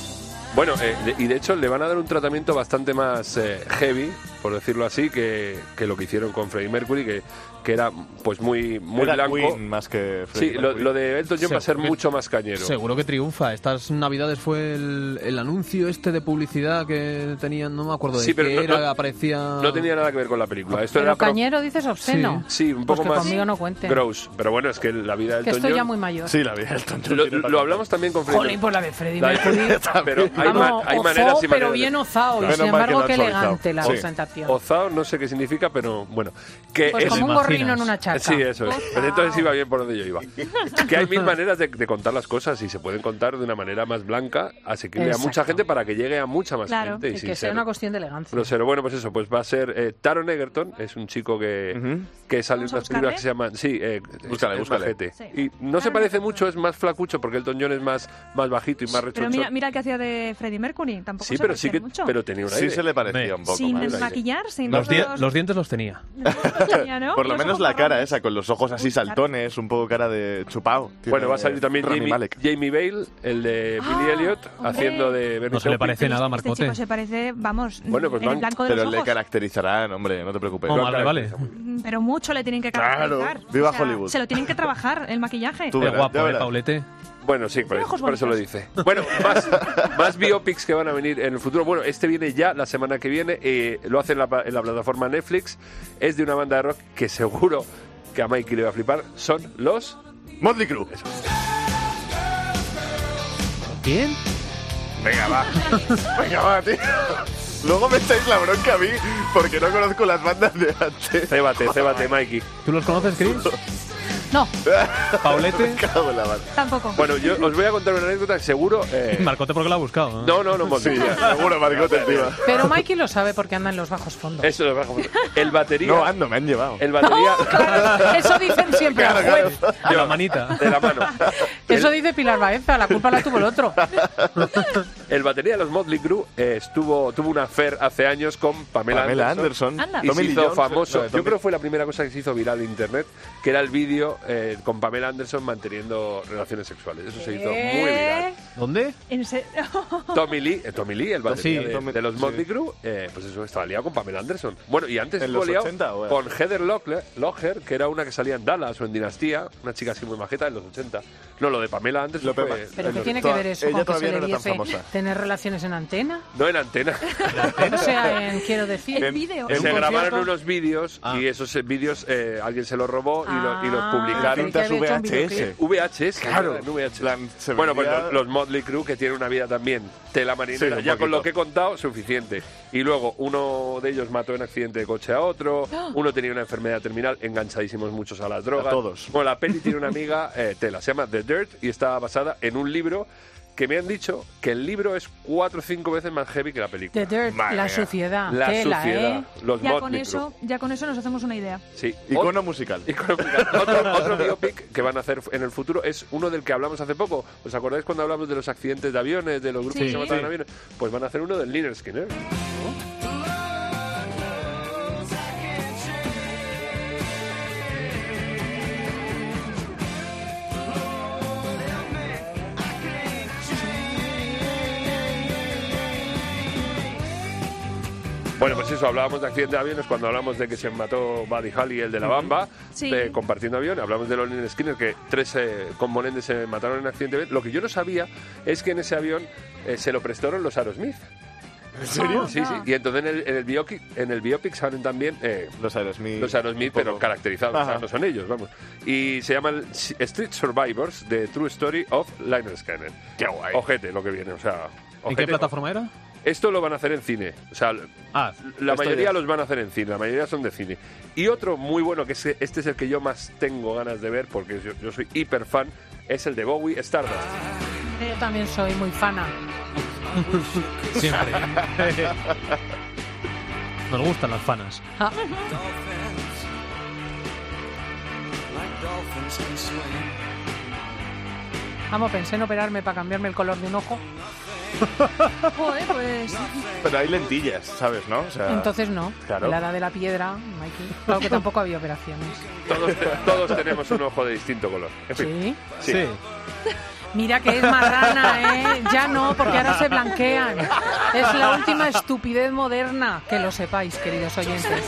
Bueno, eh, de- y de hecho le van a dar un tratamiento bastante más eh, heavy, por decirlo así, que, que lo que hicieron con Freddie Mercury, que, que era pues muy, muy Era blanco. Queen más que Freddie Sí, lo, Mercury. lo de Elton John va a ser Seguro que- mucho más cañero. Seguro que triunfa. Estas navidades fue el, el anuncio este de publicidad que tenían, no me acuerdo de Sí, pero qué no- era, no- aparecía... No tenía nada que ver con la película. Esto Pero era pro- cañero dices obsceno. Sí, un Pues poco que más conmigo no cuenten. gross. Pero bueno, es que la vida de Que Elton estoy John... ya muy mayor. Sí, la vida de Elton John. Lo, tiene lo hablamos también con Freddie Jolín, por la de Freddie La- Mercury. Pero hay, ma- Vamos, hay ozao, maneras y pero maneras. bien ozao. Y Menos sin mal que embargo, lo qué han suavizado. elegante la Sí. presentación. Ozao no sé qué significa, pero bueno. Que Pues es- como un imaginas? gorrino en una chaca. Sí, eso es. Pero entonces iba bien por donde yo iba. Que hay mil maneras de, de contar las cosas y se pueden contar de una manera más blanca, asequible a mucha Exacto. gente para que llegue a mucha más Claro. gente. Y sin que sea ser una cuestión de elegancia. grosero. Bueno, pues eso, pues va a ser eh, Taron Egerton, es un chico que, Ujú. que sale en Vamos a unas películas buscarle. que se llaman... Sí, eh, Búscale, es búscale. majete. Sí. Y no se Taron parece Egerton. mucho, es más flacucho porque Elton John es más, más bajito y más Pero rechoncho. mira, mira el que hacía de Freddie Mercury, tampoco Sí, se pero sí parecía que mucho. pero tenía un Sí aire. se le parecía Me- un poco Sin más. maquillar, sin Los, todos di- los dientes los tenía. tenía, ¿no? Por lo Los menos ojos la cara marrones. esa, con los ojos así Uy, claro. saltones, un poco cara de chupao. Bueno, va a salir también Rami Jamie, Malek. Jamie Bale, el de Ah, Billy Elliot, hombre. haciendo de Bernie No se le Taupin. parece nada, Este Marcote. chico se parece, vamos, Bueno, pues en el van- blanco de Pero los le ojos. caracterizarán, hombre, no te preocupes. Oh, Lo vale, vale. caracteriza. Mm, Pero mucho le tienen que Claro, caracterizar. viva O sea, Hollywood. Se lo tienen que trabajar, el maquillaje. Tú Qué verás, guapo, ya eh, verás. Paulete. Bueno, sí, por, Ojos por eso lo bonitos. dice. Bueno, más, más biopics que van a venir en el futuro. Bueno, este viene ya la semana que viene. eh, lo hace en la, pa- en la plataforma Netflix. Es de una banda de rock que seguro que a Mikey le va a flipar. Son los... Motley Crue. ¿Quién? Venga, va. Venga, va, tío. Luego me echáis la bronca a mí porque no conozco las bandas de antes. Cébate, cébate, Mikey. ¿Tú los conoces, Chris? No, Paulete. Me cago en la mano. Tampoco. Bueno, yo os voy a contar una anécdota que seguro... eh, Marcote porque lo ha buscado. no, no, no, Sí, Motley. seguro, Marcote, tío. pero Mikey lo sabe porque anda en los bajos fondos. Eso lo bajo. El batería... No, ando, me han llevado. El batería... Claro, eso dicen siempre al juez. De la manita. De la mano. Eso dice Pilar Baeza, la culpa la tuvo el otro. El batería de los Motley Crue eh, estuvo, tuvo una affair hace años con Pamela, Pamela Anderson. Anderson. Anda. Y se Tommy Lee hizo Jones, famoso. no, de Yo Tommy- creo que fue la primera cosa que se hizo viral de internet, que era el vídeo eh, con Pamela Anderson manteniendo relaciones sexuales. Eso se hizo muy viral. ¿Eh? ¿Dónde? ¿En serio? Tommy Lee, eh, Tommy Lee, el batería Sí, de, Tommy- de los sí. Motley Crue, eh, pues eso, estaba liado con Pamela Anderson. Bueno, y antes ¿En estuvo los liado ochenta o era? con Heather Locklear, Locklear, que era una que salía en Dallas o en Dinastía, una chica así muy majeta en los ochenta. No, lo de Pamela Anderson Lo fue... peor- ¿Pero en qué los- tiene que ver eso Ella con que todavía se no era tan debiese famosa. tener relaciones en antena? No en antena. O sea, en, quiero decir... El vídeo. en un Se grabaron concierto- unos vídeos Ah. y esos eh, vídeos eh, alguien se los robó y, lo- y los Ah, publicaron. creí que había hecho un V H S. videoclip. V H S, Claro. en V H S. Plan, se Bueno, pues vendía- los, los Motley Crue, que tienen una vida también tela marinera, Sí, un ya con lo poquito. que he contado, suficiente. Y luego uno de ellos mató en accidente de coche a otro, uno tenía una enfermedad terminal, enganchadísimos muchos a las drogas. A todos. Bueno, la peli tiene una amiga, eh, tela, se llama The Dirt y está basada en un libro que me han dicho que el libro es cuatro o cinco veces más heavy que la película. The Dirt, Madre la mía. suciedad. La tela, suciedad. ¿eh? Los Ya con, Motley eso, Crue. ya con eso nos hacemos una idea. Sí. Icono musical. Icono musical. Otro, otro biopic que van a hacer en el futuro es uno del que hablamos hace poco. ¿Os acordáis cuando hablamos de los accidentes de aviones, de los grupos Sí. que se mataron en Sí. aviones? Pues van a hacer uno del Lynyrd Skynyrd. Bueno, pues eso, hablábamos de accidentes de aviones cuando hablamos de que se mató Buddy Holly, el de la Bamba, Sí. de compartiendo avión. Hablamos de los Lynyrd Skynyrd, que tres eh, componentes se mataron en accidente de avión. Lo que yo no sabía es que en ese avión eh, se lo prestaron los Aerosmith. ¿En serio? Sí, sí. Y entonces en el, en el, biopic, en el biopic salen también eh, Los Aerosmith. los Aerosmith, un poco. pero caracterizados. O sea, Ajá. no son ellos, vamos. Y se llaman Street Survivors, The True Story of Lynyrd Skynyrd. Qué guay. Ojete lo que viene, o sea... ¿En qué ojete. plataforma era? Esto lo van a hacer en cine. O sea, Ah, la esto mayoría ya. los van a hacer en cine, la mayoría son de cine. Y otro muy bueno, que es, este es el que yo más tengo ganas de ver, porque yo, yo soy hiper fan, es el de Bowie, Stardust. Yo también soy muy fana. siempre. Nos gustan las fanas. Ah, vamos, pensé en operarme para cambiarme el color de un ojo. Joder, pues... Pero hay lentillas, ¿sabes, no? O sea, Entonces no. Claro. La edad de la piedra, Mikey. Claro que tampoco había operaciones. Todos, te- todos tenemos un ojo de distinto color. En fin. ¿Sí? Sí. Mira que es marrana, ¿eh? Ya no, porque ahora se blanquean. Es la última estupidez moderna. Que lo sepáis, queridos oyentes.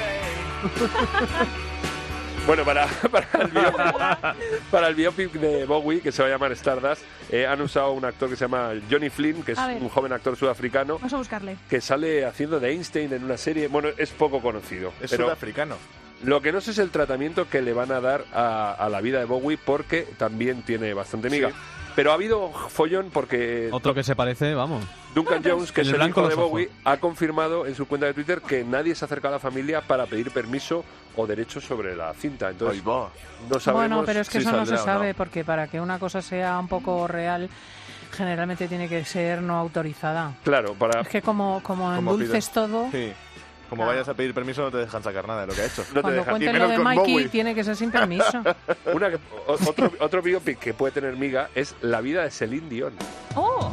Bueno, para, para, el biopic, para el biopic de Bowie, que se va a llamar Stardust, eh, han usado un actor que se llama Johnny Flynn, que es A ver. un joven actor sudafricano, Vamos a buscarle. que sale haciendo de Einstein en una serie. Bueno, es poco conocido. es pero sudafricano. lo que no sé es el tratamiento que le van a dar a, a la vida de Bowie, porque también tiene bastante miga. Sí. Pero ha habido follón porque Otro que se parece, vamos. Duncan Jones, que El es el blanco hijo de los ojos. Bowie, ha confirmado en su cuenta de Twitter que nadie se acerca a la familia para pedir permiso o derechos sobre la cinta. Entonces, Ahí va. no sabemos Bueno, pero es que si eso no se saldrá o no. sabe, porque para que una cosa sea un poco real, generalmente tiene que ser no autorizada. Claro, para... Es que como, como Como endulces pides. todo, Sí. Como Claro. vayas a pedir permiso no te dejan sacar nada de lo que ha hecho. No te cuando dejan. Y cuenten menos lo de con Mikey, Bowie. tiene que ser sin permiso. Una que- o- otro, otro biopic que puede tener miga es La vida de Celine Dion. ¡Oh!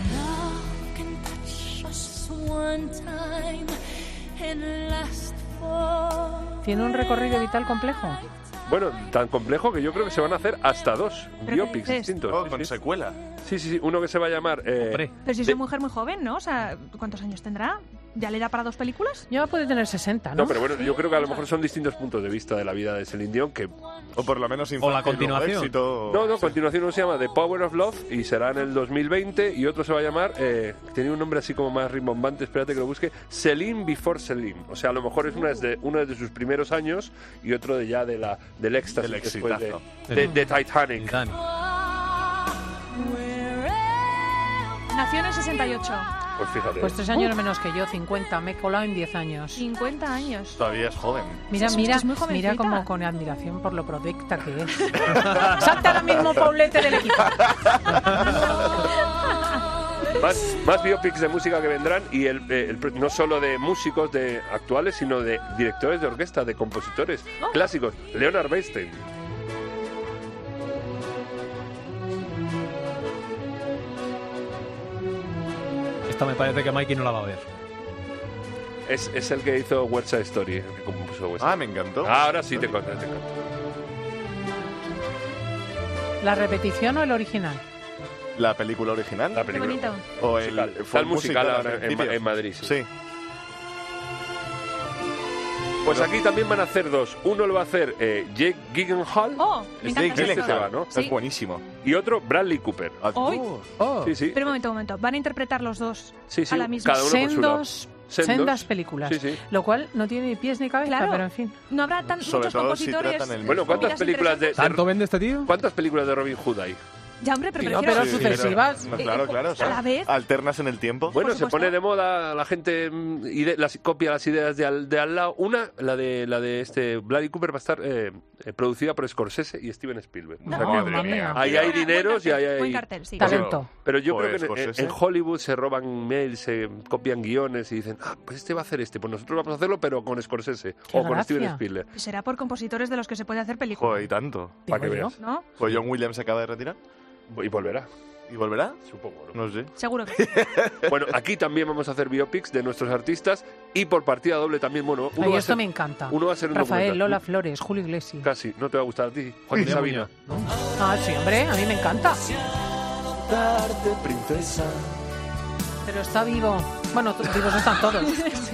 Tiene un recorrido vital complejo. Bueno, tan complejo que yo creo que se van a hacer hasta dos ¿Pero biopics qué dices? distintos. Oh, Sí, con sí. secuela. Sí, sí, sí. Uno que se va a llamar... eh, Hombre. Pero si es de- una mujer muy joven, ¿no? O sea, ¿cuántos años tendrá? ¿Ya le da para dos películas? Ya puede tener sesenta, ¿no? No, pero bueno, yo creo que a lo mejor son distintos puntos de vista de la vida de Celine Dion que... O por lo menos O la infantil, luego continuación. éxito, No, no, a sí. continuación uno se llama The Power of Love y será en el dos mil veinte, y otro se va a llamar, eh, tiene un nombre así como más rimbombante, espérate que lo busque, Celine Before Celine. O sea, a lo mejor es una de, uno de sus primeros años y otro de ya de la, del éxtasis Del después de, exitazo. de, de Titanic. Titanic. Nació en el sesenta y ocho. Pues fíjate. Pues tres años menos que yo, cincuenta. Me he colado en diez años. cincuenta años. Todavía es joven. Mira, Es- mira, es muy mira jovencita. como con admiración por lo provecta que es. Salta ahora mismo Paulette del equipo. Más, más biopics de música que vendrán, y el, eh, el pro- no solo de músicos de actuales, sino de directores de orquesta, de compositores clásicos. Leonard Bernstein. Esta me parece que Mikey no la va a ver. Es, es el que hizo West Side Story, el que compuso West Side. Ah, me encantó. Ahora sí te conté, te conté. ¿La repetición o el original? La película original. La Qué película. bonito. O el, Musical. fue Está el musical al ahora en, principio. Ma- en Madrid. Sí. Sí. Pues aquí también van a hacer dos. Uno lo va a hacer eh, Jake Gyllenhaal, ¡Oh! Me Es Jake encanta Este eso. se va, ¿no? Sí. Es buenísimo. y otro Bradley Cooper. Ah, Hoy. oh. Sí, sí. Pero un momento, un momento. ¿Van a interpretar los dos Sí, sí, a la misma? cada uno por su lado. Sendos, Sendos. sendas películas. Sí, sí. Lo cual no tiene ni pies ni cabeza, Claro. pero en fin. No habrá tan, Sobre muchos todo si compositores. tratan el Bueno, mismo. ¿cuántas Vidas películas de, de- ¿Tanto vende este tío? cuántas películas de Robin Hood hay? Ya, hombre, pero Tío, prefiero... pero Sí, sucesivas. pero- claro, claro. o sea, a la vez. Alternas en el tiempo. Bueno, Por se supuesto. pone de moda, la gente mm, ide- las, copia las ideas de al, de al lado. Una, la de la de este Bradley Cooper, va a estar eh, eh, producida por Scorsese y Steven Spielberg. O sea que Madre mía. ahí hay Buen dineros y cartel, ahí hay... Buen cartel, sí. Talento. Pero yo Joder, creo que en, Scorsese. en Hollywood se roban mails, se copian guiones y dicen, ah, pues este va a hacer este, pues nosotros vamos a hacerlo, pero con Scorsese Qué o con gracia. Steven Spielberg. Será por compositores de los que se puede hacer película, Joder, y tanto. Para que Digo yo. veas. ¿no? Pues John Williams se acaba de retirar. Y volverá, ¿Y volverá? supongo. ¿no? No sé. Seguro que sí. Bueno, aquí también vamos a hacer biopics de nuestros artistas y por partida doble también, bueno, uno, Ay, va, a esto ser, me encanta. uno va a ser un Rafael, documental. Lola Flores, Julio Iglesias. Casi, no te va a gustar a ti, Joaquín Julián Sabina. Muñoz, ¿no? Ah, sí, hombre, a mí me encanta. Darte, princesa, Pero está vivo. Bueno, t- vivos están todos.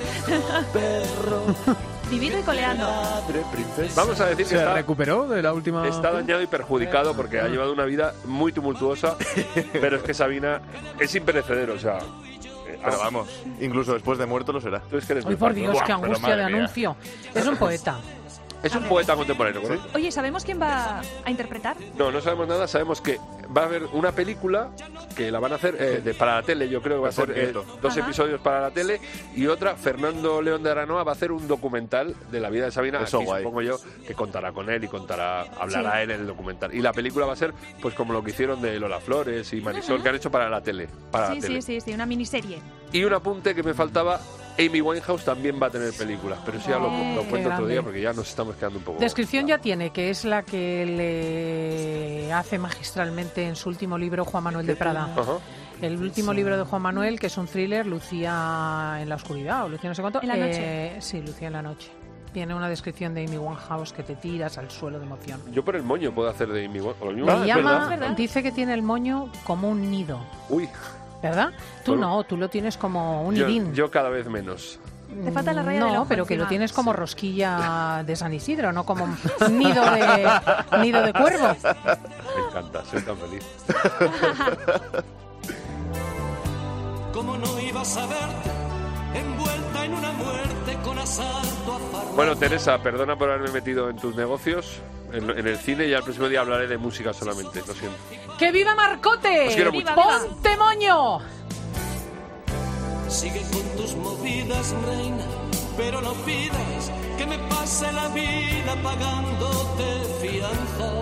perro, Vivido y coleando. madre, princesa. Vamos a decir que ¿Se está, recuperó de la última...? está dañado y perjudicado porque ha llevado una vida muy tumultuosa, pero es que Sabina es imperecedero, o sea... eh, Pero ah, vamos, incluso después de muerto lo será. tú es que eres Ay, muy por fan, ¿no? Dios, Buah, qué pero angustia de madre mía. anuncio. Es un poeta. Es un poeta contemporáneo, ¿no? Oye, ¿sabemos quién va a interpretar? No, no sabemos nada, sabemos que va a haber una película que la van a hacer eh, de, para la tele, yo creo que va a ser eh, Nieto. dos Ajá. episodios para la tele, y otra, Fernando León de Aranoa va a hacer un documental de la vida de Sabina, Eso aquí guay. supongo yo que contará con él y contará, hablará Sí. él en el documental. Y la película va a ser pues como lo que hicieron de Lola Flores y Marisol, que han hecho para la tele. Para Sí, la sí, tele. sí, sí, una miniserie. Y un apunte que me faltaba, Amy Winehouse también va a tener películas, pero eso ya lo, Oh, lo qué cuento otro día grande. porque ya nos estamos quedando un poco... Descripción ya tiene, que es la que le hace magistralmente en su último libro Juan Manuel de Prada. Ajá. El último libro de Juan Manuel, que es un thriller, Lucía en la oscuridad, o Lucía no sé cuánto. En la noche. Eh, sí, Lucía en la noche. Tiene una descripción de Amy Winehouse que te tiras al suelo de emoción. Yo por el moño puedo hacer de Amy Winehouse. Le Ah, es llama, verdad. dice que tiene el moño como un nido. Uy. ¿Verdad? Tú Bueno, no, tú lo tienes como un Yo, idín. yo cada vez menos. Te falta la raya No, del ojo pero que lo encima. tienes como rosquilla de San Isidro, no como nido de nido de cuervo. Me encanta, soy tan feliz. ¿Cómo no ibas a verte envuelta en una muerte con asalto a farmacia? Bueno, Teresa, perdona por haberme metido en tus negocios, en, en el cine, y al próximo día hablaré de música solamente, lo siento. ¡Que viva Marcote! Os quiero mucho. ¡Ponte moño! Sigue con tus movidas, reina, pero no pidas que me pase la vida pagándote fianzas.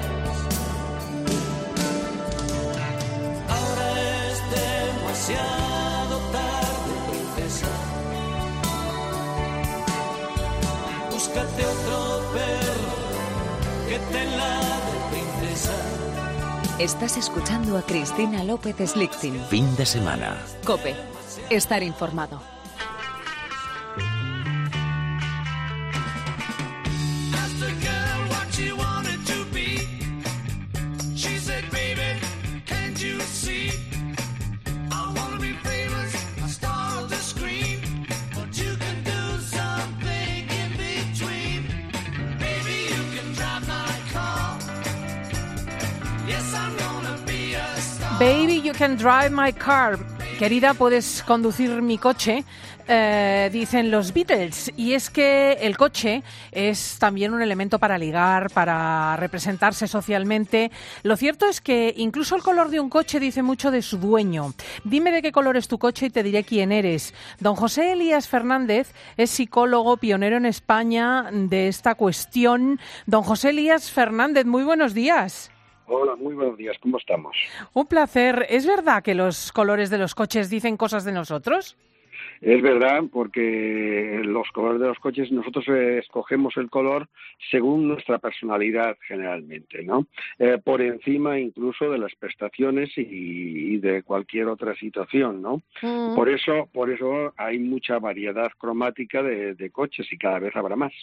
Ahora es demasiado tarde, princesa. Búscate otro perro que te ladre, princesa. Estás escuchando a Cristina López Slichting. Fin de semana. COPE. Estar informado. Asked the girl what she wanted to be. She said, baby, can't you see? I wanna be famous, a star of the screen. But you can do something in between. Baby, you can drive my car. Yes, I'm gonna be a star. Baby, you can drive my car. Querida, puedes conducir mi coche, eh, dicen los Beatles. Y es que el coche es también un elemento para ligar, para representarse socialmente. Lo cierto es que incluso el color de un coche dice mucho de su dueño. Dime de qué color es tu coche y te diré quién eres. Don José Elías Fernández es psicólogo, pionero en España de esta cuestión. Don José Elías Fernández, muy buenos días. Hola, muy buenos días, ¿cómo estamos? Un placer. ¿Es verdad que los colores de los coches dicen cosas de nosotros? Es verdad, porque los colores de los coches, nosotros eh, escogemos el color según nuestra personalidad generalmente, ¿no? Eh, por encima incluso de las prestaciones y, y de cualquier otra situación, ¿no? Mm. Por eso, por eso hay mucha variedad cromática de, de coches y cada vez habrá más.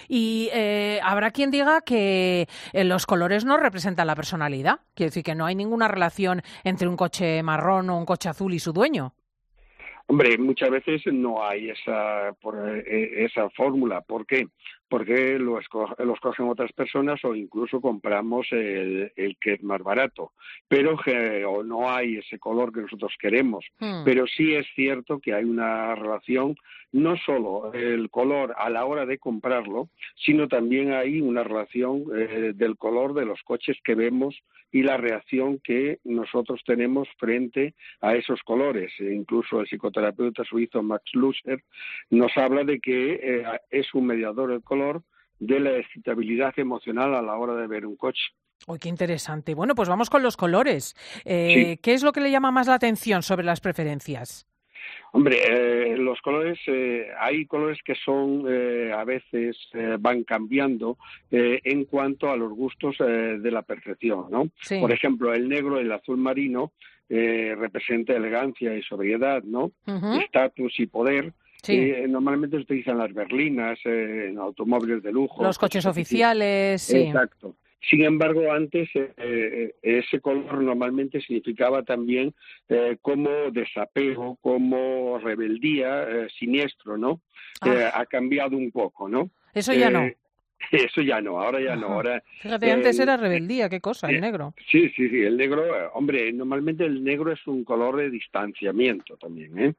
Y eh, habrá quien diga que eh, los colores no representan la personalidad. Quiere decir que no hay ninguna relación entre un coche marrón o un coche azul y su dueño. Hombre, muchas veces no hay esa por, eh, esa fórmula. ¿Por qué? Porque lo, esco lo escogen otras personas o incluso compramos el, el que es más barato. Pero eh, o no hay ese color que nosotros queremos. Hmm. Pero sí es cierto que hay una relación, no solo el color a la hora de comprarlo, sino también hay una relación eh, del color de los coches que vemos y la reacción que nosotros tenemos frente a esos colores. E incluso el psicoterapeuta suizo Max Luscher nos habla de que eh, es un mediador el color de la excitabilidad emocional a la hora de ver un coche. ¡Uy, qué interesante! Bueno, pues vamos con los colores. Eh, Sí. ¿Qué es lo que le llama más la atención sobre las preferencias? Hombre, eh, los colores, eh, hay colores que son, eh, a veces eh, van cambiando eh, en cuanto a los gustos eh, de la percepción, ¿no? Sí. Por ejemplo, el negro, el azul marino, eh, representa elegancia y sobriedad, ¿no? Ujú. Estatus y poder. Sí. Eh, normalmente se utilizan las berlinas, eh, en automóviles de lujo. Los coches ofici- oficiales, sí. Exacto. Sin embargo, antes eh, eh, ese color normalmente significaba también eh, como desapego, como rebeldía, eh, siniestro, ¿no? Ah. Eh, ha cambiado un poco, ¿no? Eso ya Eh, no. Eso ya no, ahora ya no. Ajá. Ahora, Fíjate, antes eh, era rebeldía, qué cosa, el eh, negro. Sí, sí, sí, el negro, eh, hombre, normalmente el negro es un color de distanciamiento también, ¿eh?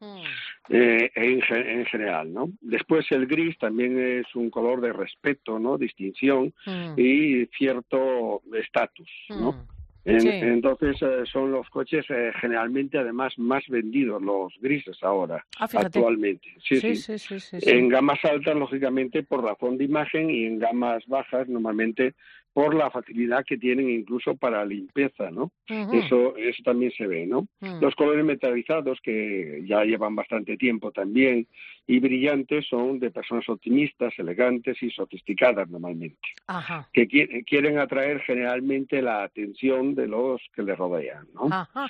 Eh, en, ge- en general, ¿no? Después el gris también es un color de respeto, ¿no? Distinción Mm. y cierto estatus, ¿no? Mm. En- Sí. Entonces eh, son los coches eh, generalmente además más vendidos, los grises ahora, Ah, fíjate. actualmente. Sí, Sí, sí. sí, sí, sí, sí. En gamas altas, lógicamente, por razón de imagen y en gamas bajas, normalmente por la facilidad que tienen incluso para limpieza, ¿no? Ujú. Eso, eso también se ve, ¿no? Mm. Los colores metalizados, que ya llevan bastante tiempo también, y brillantes, son de personas optimistas, elegantes y sofisticadas normalmente, Ajá. que qui- quieren atraer generalmente la atención de los que les rodean, ¿no? Ajá.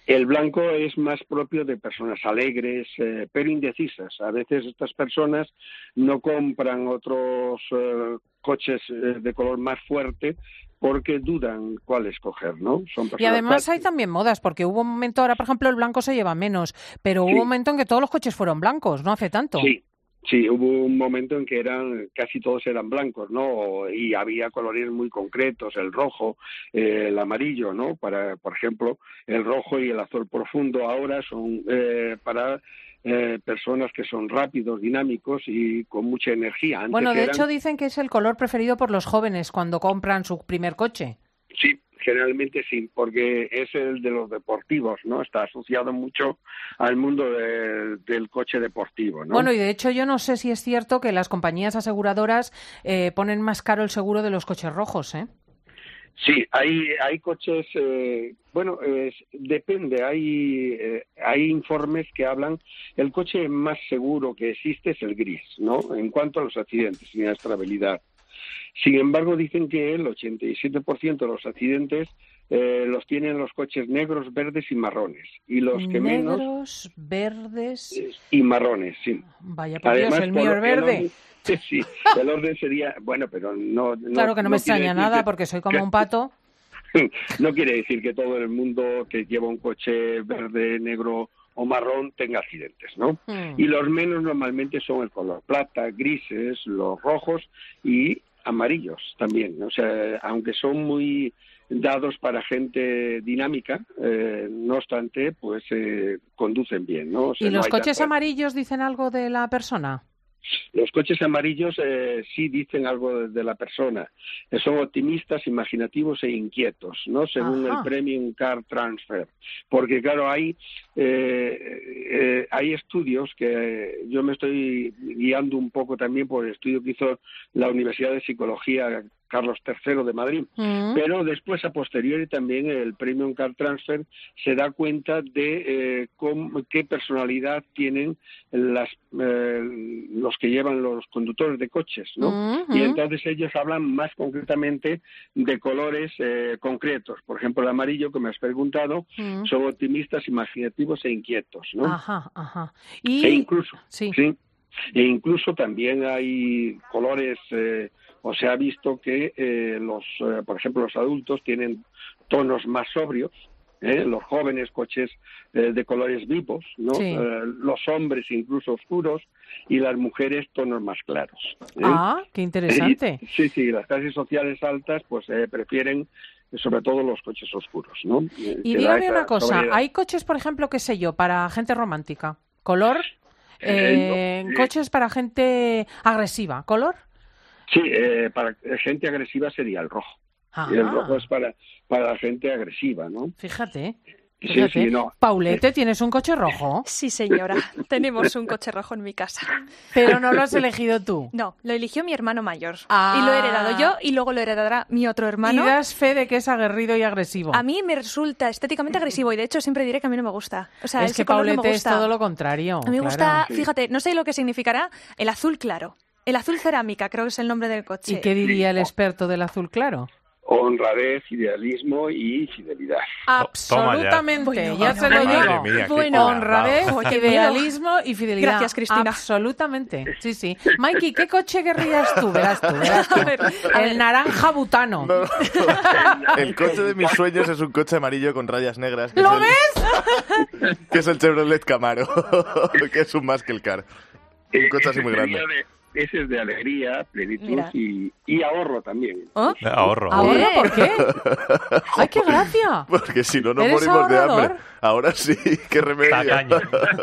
El blanco es más propio de personas alegres, eh, pero indecisas. A veces estas personas no compran otros eh, coches eh, de color más fuerte porque dudan cuál escoger, ¿no? Son Y además prácticas. hay también modas, porque hubo un momento, ahora por ejemplo el blanco se lleva menos, pero Sí. hubo un momento en que todos los coches fueron blancos, no hace tanto. Sí, sí, hubo un momento en que eran casi todos eran blancos, ¿no? Y había colores muy concretos, el rojo, eh, el amarillo, ¿no? Para, por ejemplo, el rojo y el azul profundo ahora son eh, para eh, personas que son rápidos, dinámicos y con mucha energía. Antes Bueno, de eran- hecho dicen que es el color preferido por los jóvenes cuando compran su primer coche. Sí, generalmente sí, porque es el de los deportivos, ¿no? Está asociado mucho al mundo de- del coche deportivo, ¿no? Bueno, y de hecho yo no sé si es cierto que las compañías aseguradoras eh, ponen más caro el seguro de los coches rojos, ¿eh? Sí, hay hay coches, eh, bueno, es- depende, hay eh, hay informes que hablan, el coche más seguro que existe es el gris, ¿no? En cuanto a los accidentes y la estabilidad. Sin embargo, dicen que el ochenta y siete por ciento de los accidentes eh, los tienen los coches negros, verdes y marrones. Y los que menos, Negros, verdes... y marrones, sí. Vaya por Dios, el mío por es verde. orden- sí, el orden sería, bueno, pero no... no Claro que no me quiere extraña decir nada que- porque soy como que- un pato. no quiere decir que todo el mundo que lleva un coche verde, negro o marrón tenga accidentes, ¿no? Mm. Y los menos normalmente son el color plata, grises, los rojos y amarillos también. O sea, aunque son muy dados para gente dinámica, eh, no obstante, pues eh, conducen bien, ¿no? O sea, ¿Y no los hay coches tanta- amarillos dicen algo de la persona? Los coches amarillos eh, sí dicen algo de, de la persona. Eh, son optimistas, imaginativos e inquietos, ¿no? Según Ajá. el Premium Car Transfer. Porque, claro, hay, eh, eh, hay estudios que eh, yo me estoy guiando un poco también por el estudio que hizo la Universidad de Psicología Carlos tercero de Madrid. Mm. Pero después, a posteriori, también el Premium Car Transfer se da cuenta de eh, cómo- qué personalidad tienen las, eh, los que llevan los conductores de coches, ¿no? Ujú. Y entonces ellos hablan más concretamente de colores eh, concretos. Por ejemplo, el amarillo, que me has preguntado, Mm. son optimistas, imaginativos e inquietos, ¿no? Ajá, ajá. E Y... incluso, Sí. sí, e incluso también hay colores, eh, o se ha visto que eh, los, eh, por ejemplo, los adultos tienen tonos más sobrios, ¿eh? Los jóvenes coches eh, de colores vivos, ¿no? Sí. Eh, los hombres incluso oscuros y las mujeres tonos más claros. ¿eh? Ah, qué interesante. Y- sí, sí, las clases sociales altas pues eh, prefieren eh, sobre todo los coches oscuros, ¿no? Eh, Y que da dígame esa una cosa, sobriedad. hay coches, por ejemplo, qué sé yo, para gente romántica, color, Eh, eh, no, coches para gente agresiva, color. Sí, eh, para gente agresiva sería el rojo. Y el Ah. rojo es para, para la gente agresiva, ¿no? Fíjate, Sí, fíjate. sí, no. Paulette, ¿tienes un coche rojo? Sí, señora. Tenemos un coche rojo en mi casa. Pero no lo has elegido tú. No, lo eligió mi hermano mayor. Ah. Y lo he heredado yo y luego lo heredará mi otro hermano. Y das fe de que es aguerrido y agresivo. A mí me resulta estéticamente agresivo y de hecho siempre diré que a mí no me gusta. O sea, es ese que color no me Paulette es gusta. todo lo contrario. A mí me claro. gusta, fíjate, no sé lo que significará el azul claro. El azul cerámica, creo que es el nombre del coche. ¿Y qué diría el experto del azul claro? Honradez, idealismo y fidelidad. Absolutamente, Bueno, ya bueno, se lo bueno. digo. Madre mía, qué Bueno, cosa. honradez, Vamos. Qué idealismo y fidelidad. Gracias, Cristina. Absolutamente, sí, sí. Mikey, ¿qué coche querrías tú? Verás tú, verás tú. A ver, a El ver. naranja butano. No, no. El coche de mis sueños es un coche amarillo con rayas negras. Que ¿Lo es el, que es el Chevrolet Camaro, que es un muscle car. Un coche así muy grande. Sería de- Ese es de alegría, plenitud Mira. y, y ahorro también. ¿Oh? Ahorro. ¿Ahora por qué? ¡Ay, qué gracia! Porque si no, nos ¿Eres morimos de ahorrador? hambre. Ahora sí, qué remedio. Tacaño.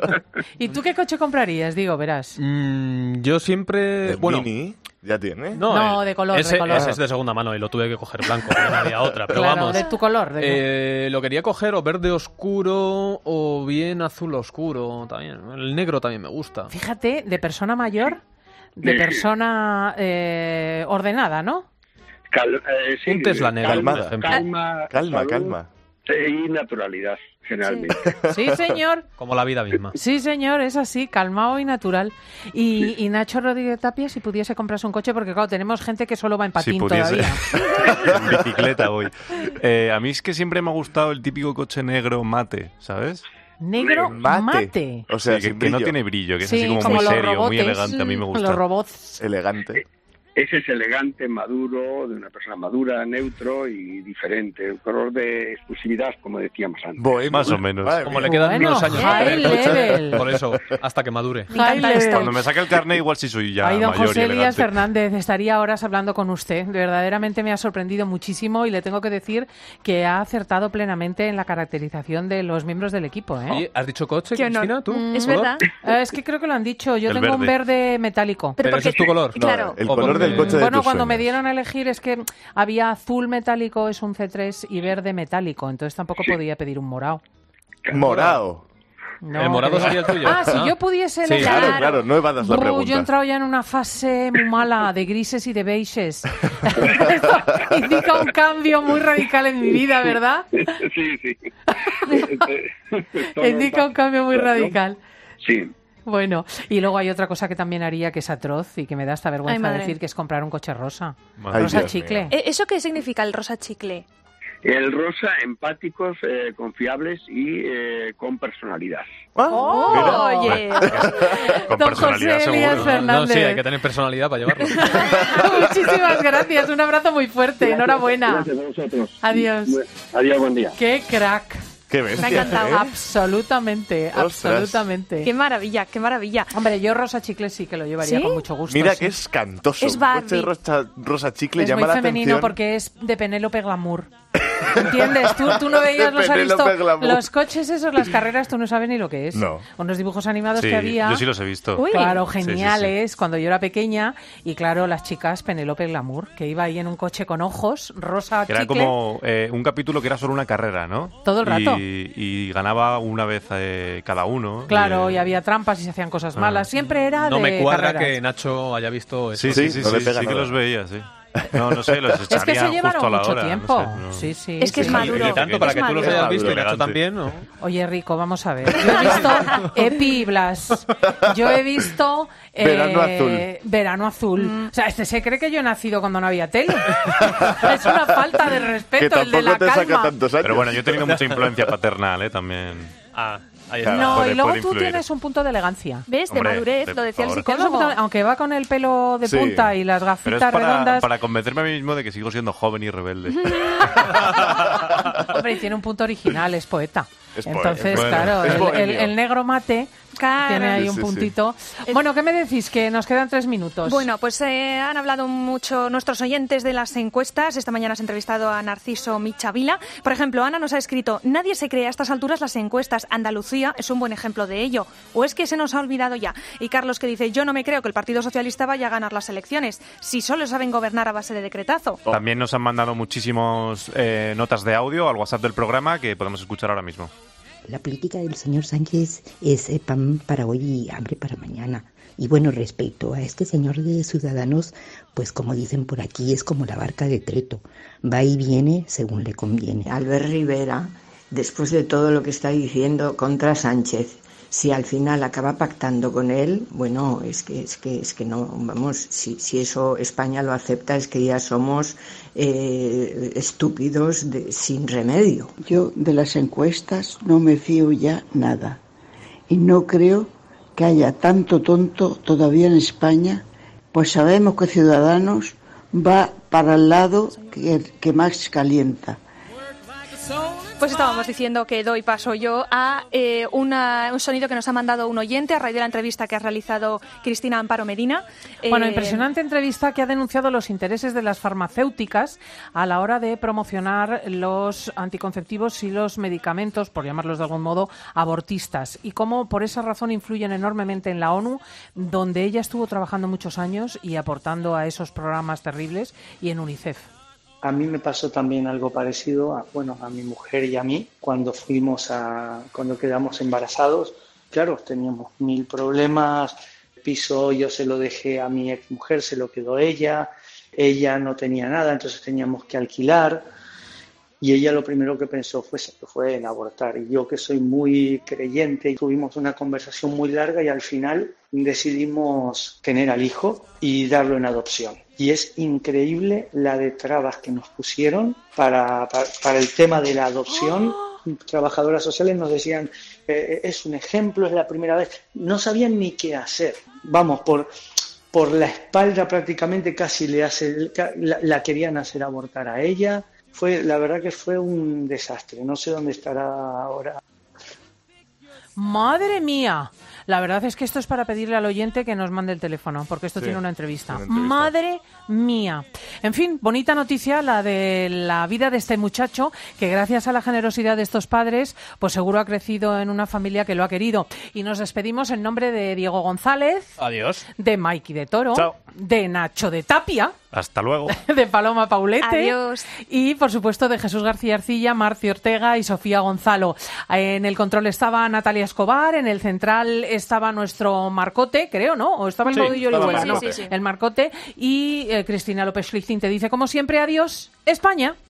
¿Y tú qué coche comprarías? Digo, verás. Mm, yo siempre... El bueno, Mini ya tiene. no, No, el- de color, de ese, color. ese es de segunda mano y lo tuve que coger blanco, porque no había otra. Pero Claro, vamos, de tu color. de- eh, lo quería coger o verde oscuro o bien azul oscuro también. El negro también me gusta. Fíjate, de persona mayor, de Sí. persona eh, ordenada, ¿no? Cal- eh, sí, Un Tesla negro, calma, por ejemplo. calma, Calma, salud, calma. y naturalidad, generalmente. Sí, señor. Como la vida misma. Sí, señor, es así, calmado y natural. Y, y Nacho Rodríguez Tapia, si pudiese comprarse un coche, porque claro, tenemos gente que solo va en patín Si pudiese. todavía. En bicicleta voy. Eh, a mí es que siempre me ha gustado el típico coche negro mate, ¿sabes? Negro mate. mate. O sea, que, que no tiene brillo, que es Sí, así como, como muy los serio, muy robotes, elegante. A mí me gusta. los robots. Elegante. Ese es elegante, maduro, de una persona madura, neutro y diferente. Un color de exclusividad, como decíamos antes. Bohemio. Más o menos. Madre Como mía. le quedan Bueno, unos años high para el coche, level. por eso, hasta que madure. Me encanta Ay, esto. Cuando me saque el carnet igual sí soy ya Ay, don mayor José y Elías elegante. Fernández, estaría horas hablando con usted. Verdaderamente me ha sorprendido muchísimo y le tengo que decir que ha acertado plenamente en la caracterización de los miembros del equipo. ¿eh? Oye, ¿has dicho coche, Qué honor. Cristina? ¿Tú? Mm, es ¿Color? verdad. Eh, es que creo que lo han dicho. Yo El tengo un verde. verde metálico. Pero ese es tu color. No, Claro. el O color porque- del coche de Bueno, tus cuando me sueños. dieron a elegir es que había azul metálico, es un C tres, y verde metálico. Entonces tampoco podía pedir un morado. Morado. No, ¿El morado que- sería el tuyo? Ah, si Ah. yo pudiese Sí. elegir. Claro, claro, no evadas la Buh, pregunta. yo he entrado ya en una fase muy mala de grises y de beiges. Esto indica un cambio muy radical en mi vida, ¿verdad? Sí, sí. Indica un cambio muy radical. Sí. Bueno, y luego hay otra cosa que también haría que es atroz y que me da hasta Ay, vergüenza madre. decir, que es comprar un coche rosa. Ay, rosa Dios chicle. mío. Eh, ¿Eso qué significa el rosa chicle? El rosa, empáticos, eh, confiables y eh, con personalidad. Oh, oye. Con Don personalidad José Elías seguro. Fernández. No, sí, hay que tener personalidad para llevarlo. Muchísimas gracias, un abrazo muy fuerte, enhorabuena. Gracias a vosotros. Adiós. Adiós, buen día. Qué crack. Qué bestia, Me ha encantado. ¿eh? Absolutamente, Ostras. absolutamente. Qué maravilla, qué maravilla. Hombre, yo rosa chicle sí que lo llevaría ¿Sí? con mucho gusto. Mira sí. que es cantoso. Es Un Barbie. coche rosa, rosa chicle Es llama muy la femenino atención. porque es de Penélope Glamour. ¿Entiendes? Tú, tú no veías De los, Penélope aristo- Glamour. los coches esos, las carreras, tú no sabes ni lo que es. No. Unos dibujos animados Sí, que había. yo sí los he visto. Uy. Claro, Sí, sí, sí. geniales, cuando yo era pequeña. Y claro, las chicas Penélope Glamour, que iba ahí en un coche con ojos, rosa Era chicle. como eh, un capítulo que era solo una carrera, ¿no? Todo el rato. Y, y ganaba una vez eh, cada uno. Claro, Eh, y había trampas y se hacían cosas Ah. malas. Siempre era No de me cuadra carreras. que Nacho haya visto eso. Sí, sí, Sí, sí, no le sí, pega sí que nada. los veía, sí. No, no sé, los Es que se echaría llevaron justo a la mucho hora. no tiempo. sé, no. Sí, sí. Es que sí. es maduro. Y tanto para Es que tú los maduro. hayas visto y Maduro, Nacho elegante. también, ¿no? Oye, Rico, vamos a ver. Yo he visto Epi y Blas. Yo he visto... eh, Verano azul. Verano azul. O sea, este se cree que yo he nacido cuando no había tele. Es una falta de Que respeto el de la tampoco te saca calma. tantos años. Pero bueno, yo he tenido mucha influencia paternal, ¿eh? También. Ah, ahí está. No, puede- y luego puede tú influir. tienes un punto de elegancia. ¿Ves? De Hombre, madurez, de- lo decía el por favor. Tienes un psicólogo. punto- aunque va con el pelo de Sí. punta y las Pero es gafitas para, redondas. para convencerme a mí mismo de que sigo siendo joven y rebelde. Hombre, y tiene un punto original, es poeta. Es poeta. Entonces, Bueno, claro, es el, el- bohemio. el negro mate Claro. tiene ahí Sí, un sí, sí. puntito. Bueno, ¿qué me decís? Que nos quedan tres minutos. Bueno, pues eh, han hablado mucho nuestros oyentes de las encuestas. Esta mañana has entrevistado a Narciso Michavila. Por ejemplo, Ana nos ha escrito: nadie se cree a estas alturas las encuestas. Andalucía es un buen ejemplo de ello. ¿O es que se nos ha olvidado ya? Y Carlos, que dice: yo no me creo que el Partido Socialista vaya a ganar las elecciones, si solo saben gobernar a base de decretazo. También nos han mandado muchísimos eh, notas de audio al WhatsApp del programa que podemos escuchar ahora mismo. La política del señor Sánchez es eh, pan para hoy y hambre para mañana. Y bueno, respecto a este señor de Ciudadanos, pues como dicen por aquí, es como la barca de Treto. Va y viene según le conviene. Albert Rivera, después de todo lo que está diciendo contra Sánchez, si al final acaba pactando con él, bueno, es que es que es que no, vamos, si, si eso España lo acepta, es que ya somos eh, estúpidos de, sin remedio. Yo de las encuestas no me fío ya nada y no creo que haya tanto tonto todavía en España, pues sabemos que Ciudadanos va para el lado que, que más calienta. Pues estábamos diciendo que doy paso yo a eh, una, un sonido que nos ha mandado un oyente a raíz de la entrevista que ha realizado Cristina Amparo Medina. Bueno, Eh, impresionante entrevista que ha denunciado los intereses de las farmacéuticas a la hora de promocionar los anticonceptivos y los medicamentos, por llamarlos de algún modo, abortistas, y cómo por esa razón influyen enormemente en la ONU, donde ella estuvo trabajando muchos años y aportando a esos programas terribles, y en UNICEF. A mí me pasó también algo parecido a, bueno, a mi mujer y a mí cuando fuimos a, cuando quedamos embarazados. Claro, teníamos mil problemas. El piso yo se lo dejé a mi exmujer, se lo quedó ella. Ella no tenía nada, entonces teníamos que alquilar. y ella lo primero que pensó fue, fue en abortar. Y yo, que soy muy creyente, tuvimos una conversación muy larga y al final decidimos tener al hijo y darlo en adopción. Y es increíble la de trabas que nos pusieron para, para, para el tema de la adopción. Trabajadoras sociales nos decían, eh, es un ejemplo, es la primera vez. No sabían ni qué hacer. Vamos, por, por la espalda prácticamente casi le hace, la, la querían hacer abortar a ella. Fue, la verdad que fue un desastre. No sé dónde estará ahora. ¡Madre mía! La verdad es que esto es para pedirle al oyente que nos mande el teléfono, porque esto Sí, tiene una entrevista. tiene entrevista. ¡Madre mía! En fin, bonita noticia la de la vida de este muchacho, que gracias a la generosidad de estos padres, pues seguro ha crecido en una familia que lo ha querido. Y nos despedimos en nombre de Diego González, Adiós. de Mikey de Toro, Chao. de Nacho de Tapia, Hasta luego. de Paloma Paulete. Adiós. Y, por supuesto, de Jesús García Arcilla, Marcio Ortega y Sofía Gonzalo. En el control estaba Natalia Escobar, en el central estaba nuestro Marcote, creo, ¿no? O estaba el Sí, Caudillo estaba Orihuela, ¿no? Marcote. El Marcote. Y eh, Cristina López Schlichting te dice, como siempre, adiós, España.